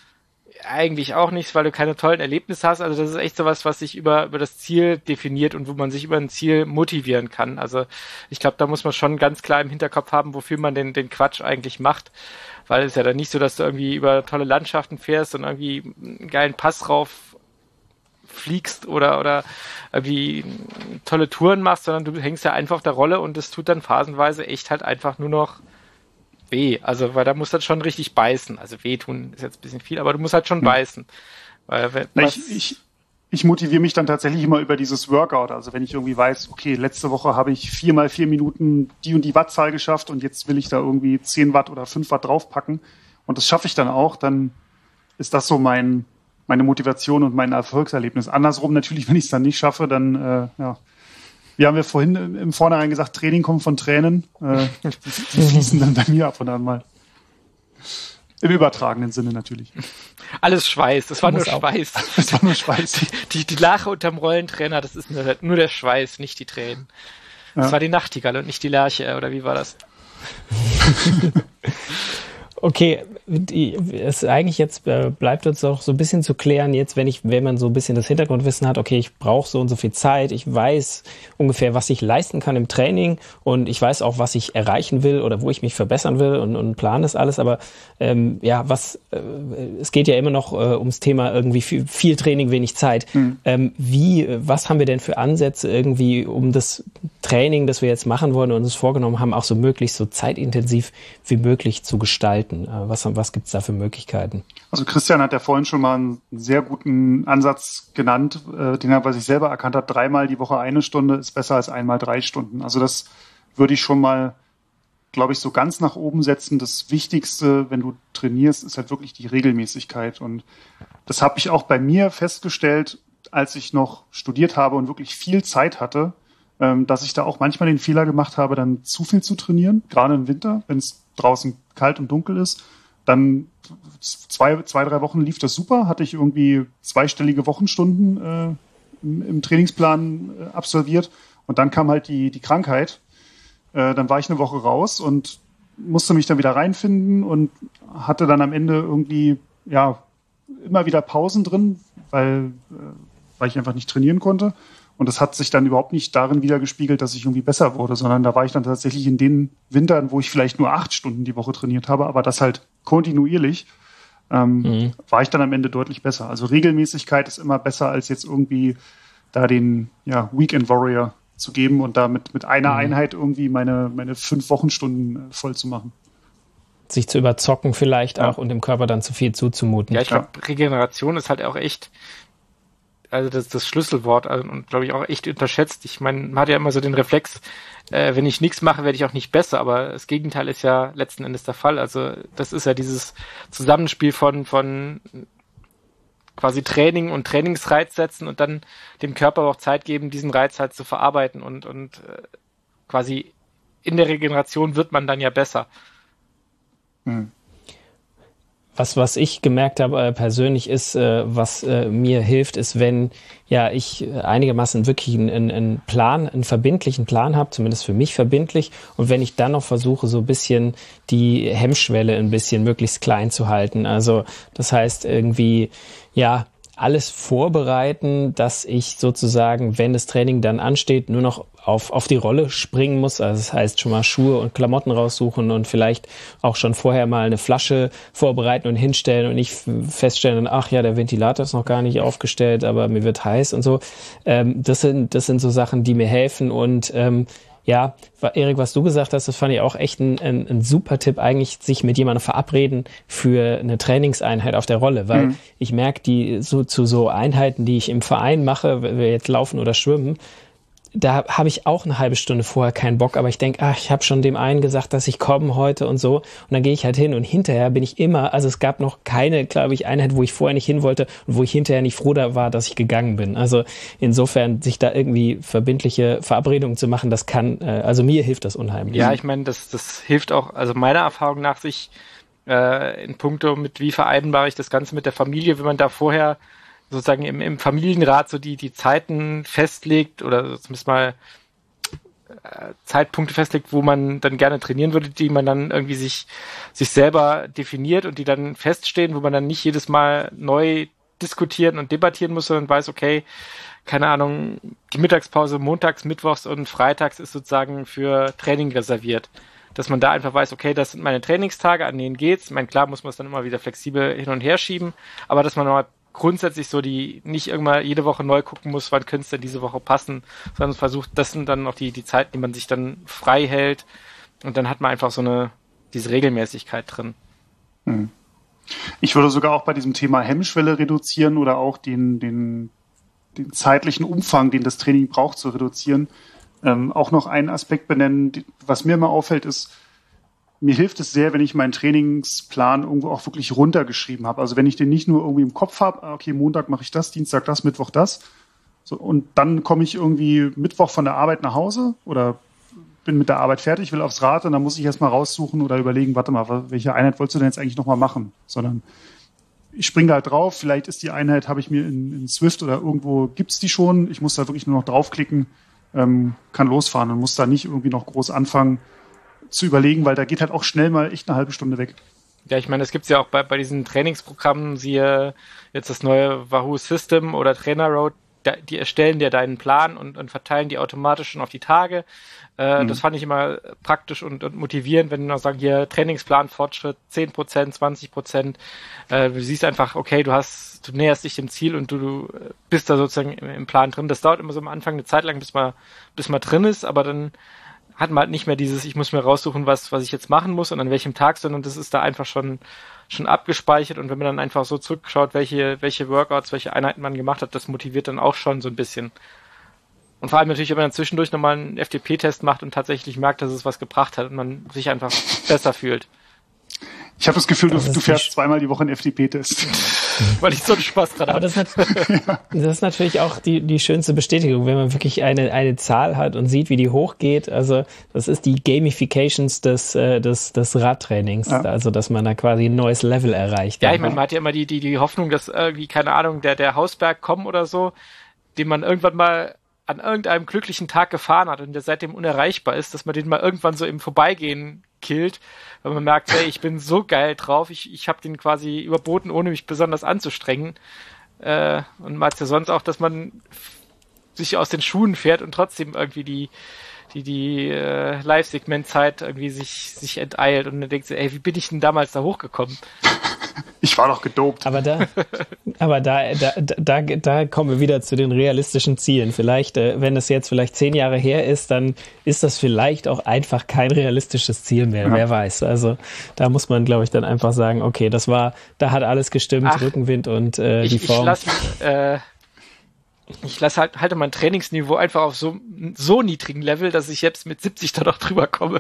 Eigentlich auch nicht, weil du keine tollen Erlebnisse hast. Also das ist echt sowas, was sich über über das Ziel definiert und wo man sich über ein Ziel motivieren kann. Also ich glaube, da muss man schon ganz klar im Hinterkopf haben, wofür man den den Quatsch eigentlich macht. Weil es ist ja dann nicht so, dass du irgendwie über tolle Landschaften fährst und irgendwie einen geilen Pass rauf fliegst oder oder irgendwie tolle Touren machst, sondern du hängst ja einfach auf der Rolle und es tut dann phasenweise echt halt einfach nur noch weh. Also, weil da muss das schon richtig beißen. Also wehtun ist jetzt ein bisschen viel, aber du musst halt schon hm. beißen. Weil, Na, ich, ich, ich motiviere mich dann tatsächlich immer über dieses Workout. Also wenn ich irgendwie weiß, okay, letzte Woche habe ich vier mal vier Minuten die und die Wattzahl geschafft und jetzt will ich da irgendwie zehn Watt oder fünf Watt draufpacken und das schaffe ich dann auch, dann ist das so mein meine Motivation und mein Erfolgserlebnis. Andersrum natürlich, wenn ich es dann nicht schaffe, dann äh, ja. Wie haben wir vorhin im Vornherein gesagt, Training kommt von Tränen. Äh, die, die fließen dann bei mir ab und an mal. Im übertragenen Sinne natürlich. Alles Schweiß, das war nur Schweiß. Das war nur Schweiß. Die, die Lache unterm Rollentrainer, das ist nur, nur der Schweiß, nicht die Tränen. Das ja. war die Nachtigall und nicht die Lerche, oder wie war das? Okay, es eigentlich jetzt äh, bleibt uns auch so ein bisschen zu klären, jetzt wenn ich, wenn man so ein bisschen das Hintergrundwissen hat, okay, ich brauche so und so viel Zeit, ich weiß ungefähr, was ich leisten kann im Training und ich weiß auch, was ich erreichen will oder wo ich mich verbessern will und, und plane das alles, aber ähm, ja, was äh, es geht ja immer noch äh, ums Thema irgendwie viel, viel Training, wenig Zeit. Mhm. Ähm, wie, was haben wir denn für Ansätze irgendwie, um das Training, das wir jetzt machen wollen und uns vorgenommen haben, auch so möglichst so zeitintensiv wie möglich zu gestalten? Was, was gibt es da für Möglichkeiten? Also Christian hat ja vorhin schon mal einen sehr guten Ansatz genannt, äh, den er bei sich selber erkannt hat. Dreimal die Woche eine Stunde ist besser als einmal drei Stunden. Also das würde ich schon mal, glaube ich, so ganz nach oben setzen. Das Wichtigste, wenn du trainierst, ist halt wirklich die Regelmäßigkeit. Und das habe ich auch bei mir festgestellt, als ich noch studiert habe und wirklich viel Zeit hatte, ähm, dass ich da auch manchmal den Fehler gemacht habe, dann zu viel zu trainieren, gerade im Winter, wenn es draußen kalt und dunkel ist. Dann zwei, zwei, drei Wochen lief das super, hatte ich irgendwie zweistellige Wochenstunden äh, im, im Trainingsplan äh, absolviert und dann kam halt die, die Krankheit. Äh, dann war ich eine Woche raus und musste mich dann wieder reinfinden und hatte dann am Ende irgendwie ja immer wieder Pausen drin, weil, äh, weil ich einfach nicht trainieren konnte. Und das hat sich dann überhaupt nicht darin wiedergespiegelt, dass ich irgendwie besser wurde, sondern da war ich dann tatsächlich in den Wintern, wo ich vielleicht nur acht Stunden die Woche trainiert habe, aber das halt kontinuierlich, ähm, mhm. war ich dann am Ende deutlich besser. Also Regelmäßigkeit ist immer besser, als jetzt irgendwie da den ja, Weekend Warrior zu geben und da mit, mit einer mhm. Einheit irgendwie meine, meine fünf Wochenstunden voll zu machen. Sich zu überzocken vielleicht ja. auch und dem Körper dann zu viel zuzumuten. Ja, ich glaube, Regeneration ist halt auch echt also das, das Schlüsselwort also, und glaube ich auch echt unterschätzt. Ich meine, man hat ja immer so den Reflex, äh, wenn ich nichts mache, werde ich auch nicht besser, aber das Gegenteil ist ja letzten Endes der Fall. Also das ist ja dieses Zusammenspiel von von quasi Training und Trainingsreiz setzen und dann dem Körper auch Zeit geben, diesen Reiz halt zu verarbeiten und und äh, quasi in der Regeneration wird man dann ja besser. Hm. Was, was ich gemerkt habe äh, persönlich ist, äh, was äh, mir hilft, ist, wenn ja ich einigermaßen wirklich einen, einen Plan, einen verbindlichen Plan habe, zumindest für mich verbindlich, und wenn ich dann noch versuche, so ein bisschen die Hemmschwelle ein bisschen möglichst klein zu halten. Also das heißt irgendwie, ja, alles vorbereiten, dass ich sozusagen, wenn das Training dann ansteht, nur noch auf auf die Rolle springen muss. Also das heißt schon mal Schuhe und Klamotten raussuchen und vielleicht auch schon vorher mal eine Flasche vorbereiten und hinstellen und nicht feststellen, ach ja, der Ventilator ist noch gar nicht aufgestellt, aber mir wird heiß und so. Ähm, das sind das sind so Sachen, die mir helfen. Und ähm, ja, Erik, was du gesagt hast, das fand ich auch echt ein, ein, ein super Tipp, eigentlich sich mit jemandem verabreden für eine Trainingseinheit auf der Rolle, weil mhm. ich merke, die so zu so Einheiten, die ich im Verein mache, wenn wir jetzt laufen oder schwimmen, da habe ich auch eine halbe Stunde vorher keinen Bock, aber ich denke, ach, ich habe schon dem einen gesagt, dass ich komme heute und so, und dann gehe ich halt hin und hinterher bin ich immer, also es gab noch keine, glaube ich, Einheit, wo ich vorher nicht hin wollte und wo ich hinterher nicht froh da war, dass ich gegangen bin. Also insofern, sich da irgendwie verbindliche Verabredungen zu machen, das kann, also mir hilft das unheimlich. Ja, ich meine, das, das hilft auch, also meiner Erfahrung nach, sich äh, in puncto mit, wie vereinbare ich das Ganze mit der Familie, wenn man da vorher sozusagen im, im Familienrat so die, die Zeiten festlegt oder zumindest mal äh, Zeitpunkte festlegt, wo man dann gerne trainieren würde, die man dann irgendwie sich, sich selber definiert und die dann feststehen, wo man dann nicht jedes Mal neu diskutieren und debattieren muss, sondern weiß, okay, keine Ahnung, die Mittagspause montags, mittwochs und freitags ist sozusagen für Training reserviert. Dass man da einfach weiß, okay, das sind meine Trainingstage, an denen geht's. Ich meine, klar muss man es dann immer wieder flexibel hin und her schieben, aber dass man mal grundsätzlich so die, nicht irgendwann jede Woche neu gucken muss, wann könnte es denn diese Woche passen, sondern versucht, das sind dann noch die, die Zeiten, die man sich dann frei hält und dann hat man einfach so eine, diese Regelmäßigkeit drin. Hm. Ich würde sogar auch bei diesem Thema Hemmschwelle reduzieren oder auch den, den, den zeitlichen Umfang, den das Training braucht, zu reduzieren. Ähm, auch noch einen Aspekt benennen, die, was mir immer auffällt, ist, mir hilft es sehr, wenn ich meinen Trainingsplan irgendwo auch wirklich runtergeschrieben habe. Also wenn ich den nicht nur irgendwie im Kopf habe, okay, Montag mache ich das, Dienstag das, Mittwoch das. So, und dann komme ich irgendwie Mittwoch von der Arbeit nach Hause oder bin mit der Arbeit fertig, will aufs Rad und dann muss ich erstmal raussuchen oder überlegen, warte mal, welche Einheit wolltest du denn jetzt eigentlich nochmal machen? Sondern ich springe da halt drauf, vielleicht ist die Einheit, habe ich mir in, in Swift oder irgendwo, gibt's die schon, ich muss da wirklich nur noch draufklicken, ähm, kann losfahren und muss da nicht irgendwie noch groß anfangen zu überlegen, weil da geht halt auch schnell mal echt eine halbe Stunde weg. Ja, ich meine, das gibt's ja auch bei, bei diesen Trainingsprogrammen, siehe jetzt das neue Wahoo System oder Trainer Road, die erstellen dir deinen Plan und, und verteilen die automatisch schon auf die Tage. Äh, mhm. Das fand ich immer praktisch und, und motivierend, wenn die noch sagen, hier Trainingsplan, Fortschritt, zehn Prozent, zwanzig Prozent. Äh, du siehst einfach, okay, du hast, du näherst dich dem Ziel und du, du bist da sozusagen im, im Plan drin. Das dauert immer so am Anfang eine Zeit lang, bis man, bis man drin ist, aber dann hat man halt nicht mehr dieses, ich muss mir raussuchen, was, was ich jetzt machen muss und an welchem Tag, sondern das ist da einfach schon, schon abgespeichert und wenn man dann einfach so zurückschaut, welche, welche Workouts, welche Einheiten man gemacht hat, das motiviert dann auch schon so ein bisschen. Und vor allem natürlich, wenn man dann zwischendurch nochmal einen F T P-Test macht und tatsächlich merkt, dass es was gebracht hat und man sich einfach besser fühlt. Ich habe das Gefühl, das du, du fährst zweimal die Woche einen F T P-Test. Weil ich so einen Spaß dran habe. Das, das ist natürlich auch die, die schönste Bestätigung, wenn man wirklich eine, eine Zahl hat und sieht, wie die hochgeht. Also das ist die Gamifications des, des, des Radtrainings. Ja. Also dass man da quasi ein neues Level erreicht. Ja, ich meine, man hat ja immer die, die, die Hoffnung, dass irgendwie, keine Ahnung, der, der Hausberg kommt oder so, den man irgendwann mal an irgendeinem glücklichen Tag gefahren hat und der seitdem unerreichbar ist, dass man den mal irgendwann so im Vorbeigehen killt, weil man merkt, hey, ich bin so geil drauf, ich, ich habe den quasi überboten, ohne mich besonders anzustrengen. Äh, und man hat ja sonst auch, dass man sich aus den Schuhen fährt und trotzdem irgendwie die die, die äh, Live-Segmentzeit irgendwie sich, sich enteilt und dann denkt sie, ey, wie bin ich denn damals da hochgekommen? Ich war doch gedopt. Aber da, aber da, da, da, da kommen wir wieder zu den realistischen Zielen. Vielleicht, äh, wenn es jetzt vielleicht zehn Jahre her ist, dann ist das vielleicht auch einfach kein realistisches Ziel mehr. Ja. Wer weiß. Also da muss man, glaube ich, dann einfach sagen, okay, das war, da hat alles gestimmt, Ach, Rückenwind und äh, ich, die Form. Ich lasse äh, ich lasse halt halte mein Trainingsniveau einfach auf so so niedrigen Level, dass ich jetzt mit siebzig da noch drüber komme.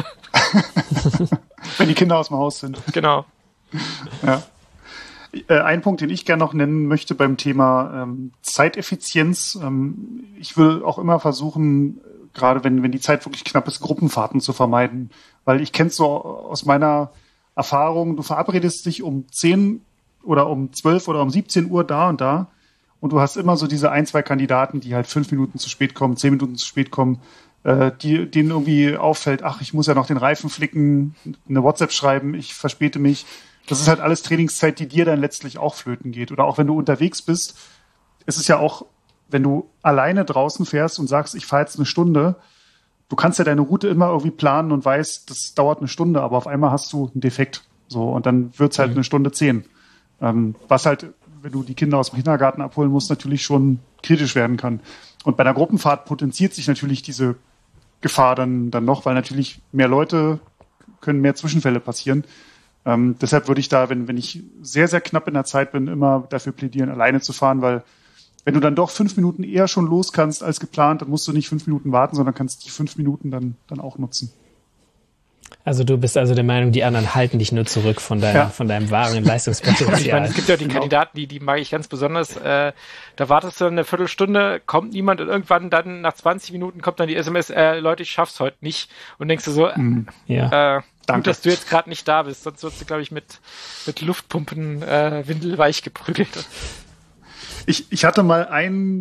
Wenn die Kinder aus dem Haus sind. Genau. Ja. Ein Punkt, den ich gerne noch nennen möchte beim Thema ähm, Zeiteffizienz. Ähm, ich will auch immer versuchen, gerade wenn, wenn die Zeit wirklich knapp ist, Gruppenfahrten zu vermeiden. Weil ich kenne es so aus meiner Erfahrung, du verabredest dich um zehn oder um zwölf oder um siebzehn Uhr da und da und du hast immer so diese ein, zwei Kandidaten, die halt fünf Minuten zu spät kommen, zehn Minuten zu spät kommen, äh, die, denen irgendwie auffällt, ach, ich muss ja noch den Reifen flicken, eine WhatsApp schreiben, ich verspäte mich. Das ist halt alles Trainingszeit, die dir dann letztlich auch flöten geht. Oder auch wenn du unterwegs bist, ist es ja auch, wenn du alleine draußen fährst und sagst, ich fahre jetzt eine Stunde, du kannst ja deine Route immer irgendwie planen und weißt, das dauert eine Stunde, aber auf einmal hast du einen Defekt. So, und dann wird's halt mhm. eine Stunde zehn. Ähm, was halt, wenn du die Kinder aus dem Kindergarten abholen musst, natürlich schon kritisch werden kann. Und bei einer Gruppenfahrt potenziert sich natürlich diese Gefahr dann, dann noch, weil natürlich mehr Leute können mehr Zwischenfälle passieren. Ähm, deshalb würde ich da, wenn, wenn ich sehr, sehr knapp in der Zeit bin, immer dafür plädieren, alleine zu fahren, weil wenn du dann doch fünf Minuten eher schon los kannst als geplant, dann musst du nicht fünf Minuten warten, sondern kannst die fünf Minuten dann, dann auch nutzen. Also du bist also der Meinung, die anderen halten dich nur zurück von deiner, ja. von deinem wahren Leistungspotenzial. Ich meine, es gibt ja die Kandidaten, die, die mag ich ganz besonders. Äh, da wartest du eine Viertelstunde, kommt niemand und irgendwann dann nach zwanzig Minuten kommt dann die S M S, äh, Leute, ich schaff's heute nicht. Und denkst du so, mhm. ja. äh, gut, dass du jetzt gerade nicht da bist, sonst wirst du, glaube ich, mit, mit Luftpumpen äh, windelweich geprügelt. Ich, ich hatte mal einen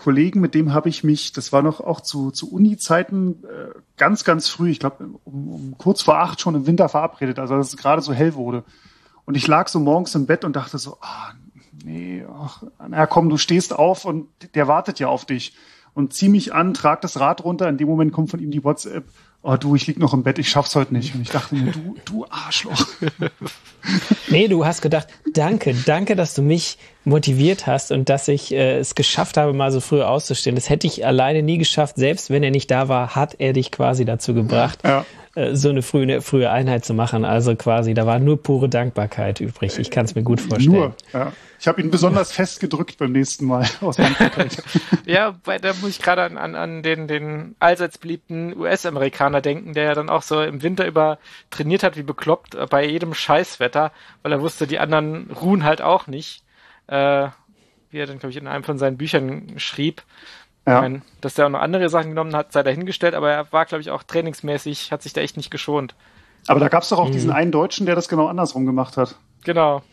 Kollegen, mit dem habe ich mich, das war noch auch zu, zu Uni-Zeiten, äh, ganz, ganz früh, ich glaube um, um kurz vor acht schon im Winter verabredet, also dass es gerade so hell wurde. Und ich lag so morgens im Bett und dachte so, ah, nee, ach, na komm, du stehst auf und der wartet ja auf dich. Und zieh mich an, trag das Rad runter, in dem Moment kommt von ihm die WhatsApp, oh du, ich lieg noch im Bett, ich schaff's heute nicht. Und ich dachte mir, du, du Arschloch. Nee, du hast gedacht, danke, danke, dass du mich motiviert hast und dass ich äh, es geschafft habe, mal so früh auszustehen. Das hätte ich alleine nie geschafft. Selbst wenn er nicht da war, hat er dich quasi dazu gebracht, ja. äh, so eine frühe, eine frühe Einheit zu machen. Also quasi, da war nur pure Dankbarkeit übrig. Ich kann es mir gut vorstellen. Nur, ja. Ich habe ihn besonders fest gedrückt beim nächsten Mal. Aus ja, weil da muss ich gerade an, an, an den, den allseits beliebten U S-Amerikaner denken, der ja dann auch so im Winter über trainiert hat wie bekloppt bei jedem Scheißwetter, weil er wusste, die anderen ruhen halt auch nicht. Äh, wie er dann, glaube ich, in einem von seinen Büchern schrieb. Ja. Ich mein, dass der auch noch andere Sachen genommen hat, sei dahingestellt, aber er war, glaube ich, auch trainingsmäßig, hat sich da echt nicht geschont. Aber da gab es doch auch mhm. diesen einen Deutschen, der das genau andersrum gemacht hat. Genau.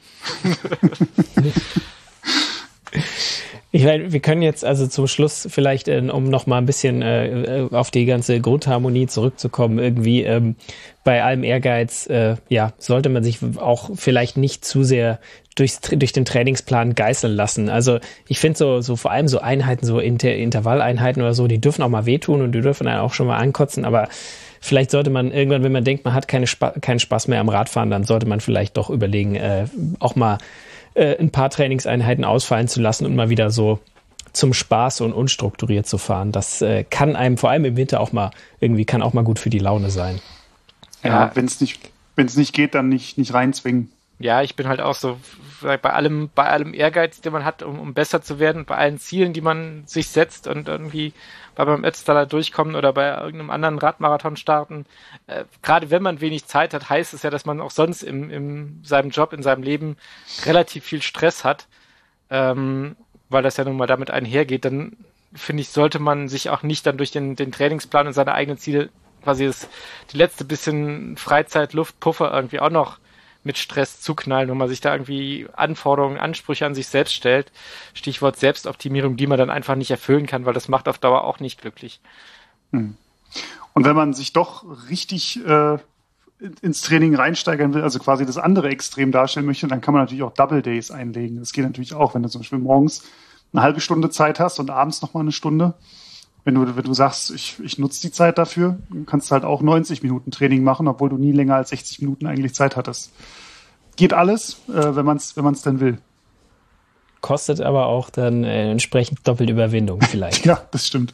Ich meine, wir können jetzt also zum Schluss vielleicht, äh, um noch mal ein bisschen äh, auf die ganze Grundharmonie zurückzukommen, irgendwie ähm, bei allem Ehrgeiz, äh, ja, sollte man sich auch vielleicht nicht zu sehr durchs, durch den Trainingsplan geißeln lassen. Also ich finde so, so vor allem so Einheiten, so Inter- Intervalleinheiten oder so, die dürfen auch mal wehtun und die dürfen einen auch schon mal ankotzen, aber vielleicht sollte man irgendwann, wenn man denkt, man hat keine Spa- keinen Spaß mehr am Radfahren, dann sollte man vielleicht doch überlegen, äh, auch mal äh, ein paar Trainingseinheiten ausfallen zu lassen und mal wieder so zum Spaß und unstrukturiert zu fahren. Das äh, kann einem vor allem im Winter auch mal, irgendwie kann auch mal gut für die Laune sein. Ja, ja. wenn es nicht, wenn es nicht geht, dann nicht, nicht reinzwingen. Ja, ich bin halt auch so, bei allem, bei allem Ehrgeiz, den man hat, um, um besser zu werden, bei allen Zielen, die man sich setzt und irgendwie bei beim Ötztaler durchkommen oder bei irgendeinem anderen Radmarathon starten. Äh, gerade wenn man wenig Zeit hat, heißt es ja, dass man auch sonst im, im seinem Job, in seinem Leben relativ viel Stress hat, ähm, weil das ja nun mal damit einhergeht. Dann finde ich, sollte man sich auch nicht dann durch den, den Trainingsplan und seine eigenen Ziele quasi das, die letzte bisschen Freizeit, Luft, Puffer irgendwie auch noch mit Stress zuknallen, wenn man sich da irgendwie Anforderungen, Ansprüche an sich selbst stellt. Stichwort Selbstoptimierung, die man dann einfach nicht erfüllen kann, weil das macht auf Dauer auch nicht glücklich. Und wenn man sich doch richtig äh, ins Training reinsteigern will, also quasi das andere Extrem darstellen möchte, dann kann man natürlich auch Double Days einlegen. Das geht natürlich auch, wenn du zum Beispiel morgens eine halbe Stunde Zeit hast und abends nochmal eine Stunde. Wenn du, wenn du sagst, ich, ich nutze die Zeit dafür, kannst du halt auch neunzig Minuten Training machen, obwohl du nie länger als sechzig Minuten eigentlich Zeit hattest. Geht alles, äh, wenn man es wenn man's denn will. Kostet aber auch dann äh, entsprechend Doppelüberwindung vielleicht. Ja, das stimmt.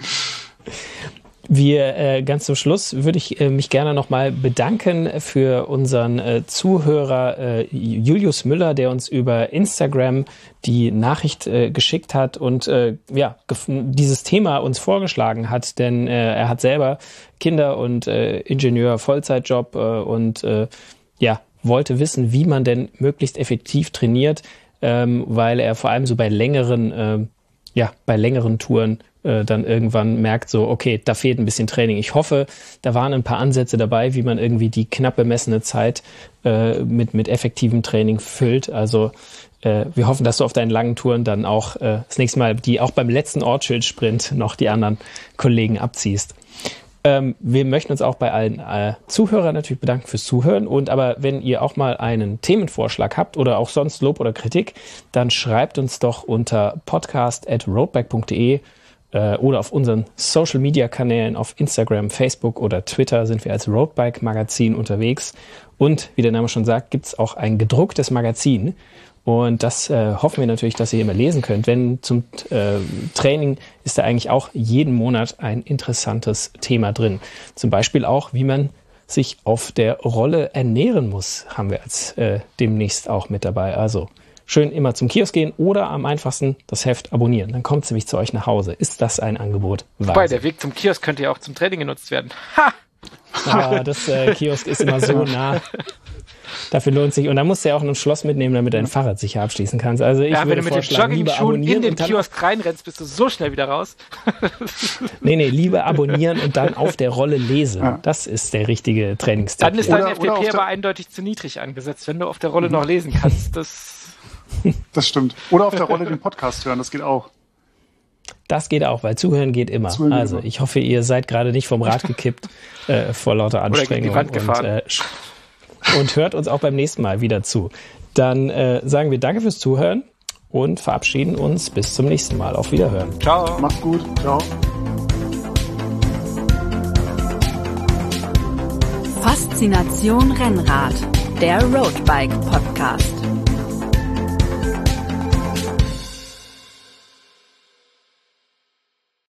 Wir äh, ganz zum Schluss würde ich äh, mich gerne nochmal bedanken für unseren äh, Zuhörer äh, Julius Müller, der uns über Instagram die Nachricht äh, geschickt hat und äh, ja gef- dieses Thema uns vorgeschlagen hat, denn äh, er hat selber Kinder und äh, Ingenieur, Vollzeitjob äh, und äh, ja wollte wissen, wie man denn möglichst effektiv trainiert, ähm, weil er vor allem so bei längeren äh, ja bei längeren Touren dann irgendwann merkt so, okay, da fehlt ein bisschen Training. Ich hoffe, da waren ein paar Ansätze dabei, wie man irgendwie die knapp bemessene Zeit äh, mit, mit effektivem Training füllt. Also äh, wir hoffen, dass du auf deinen langen Touren dann auch äh, das nächste Mal, die auch beim letzten Ortsschild-Sprint noch die anderen Kollegen abziehst. Ähm, wir möchten uns auch bei allen äh, Zuhörern natürlich bedanken fürs Zuhören. Und aber wenn ihr auch mal einen Themenvorschlag habt oder auch sonst Lob oder Kritik, dann schreibt uns doch unter podcast at roadbike punkt de oder auf unseren Social-Media-Kanälen auf Instagram, Facebook oder Twitter sind wir als Roadbike-Magazin unterwegs. Und wie der Name schon sagt, gibt es auch ein gedrucktes Magazin. Und das äh, hoffen wir natürlich, dass ihr immer lesen könnt. Denn zum äh, Training ist da eigentlich auch jeden Monat ein interessantes Thema drin. Zum Beispiel auch, wie man sich auf der Rolle ernähren muss, haben wir als äh, demnächst auch mit dabei. Also schön immer zum Kiosk gehen oder am einfachsten das Heft abonnieren. Dann kommt es nämlich zu euch nach Hause. Ist das ein Angebot? Wobei, der Weg zum Kiosk könnte ja auch zum Training genutzt werden. Ha! Aber das äh, Kiosk ist immer so nah. Dafür lohnt sich. Und dann musst du ja auch ein Schloss mitnehmen, damit dein Fahrrad sicher abschließen kannst. Also ich ja, würde wenn du mit den Jogging-Schuhen in den Kiosk reinrennst, bist du so schnell wieder raus. nee, nee, lieber abonnieren und dann auf der Rolle lesen. Ja. Das ist der richtige Trainingstipp. Dann ist dein oder, F T P aber eindeutig zu niedrig angesetzt, wenn du auf der Rolle mhm. noch lesen kannst. Das Das stimmt. Oder auf der Rolle den Podcast hören, das geht auch. Das geht auch, weil Zuhören geht immer. Zuhören geht also immer. ich hoffe, ihr seid gerade nicht vom Rad gekippt äh, vor lauter Anstrengung. Oder gegen die Wand und, äh, und hört uns auch beim nächsten Mal wieder zu. Dann äh, sagen wir danke fürs Zuhören und verabschieden uns bis zum nächsten Mal. Auf Wiederhören. Ciao. Macht's gut. Ciao. Faszination Rennrad, der Roadbike Podcast.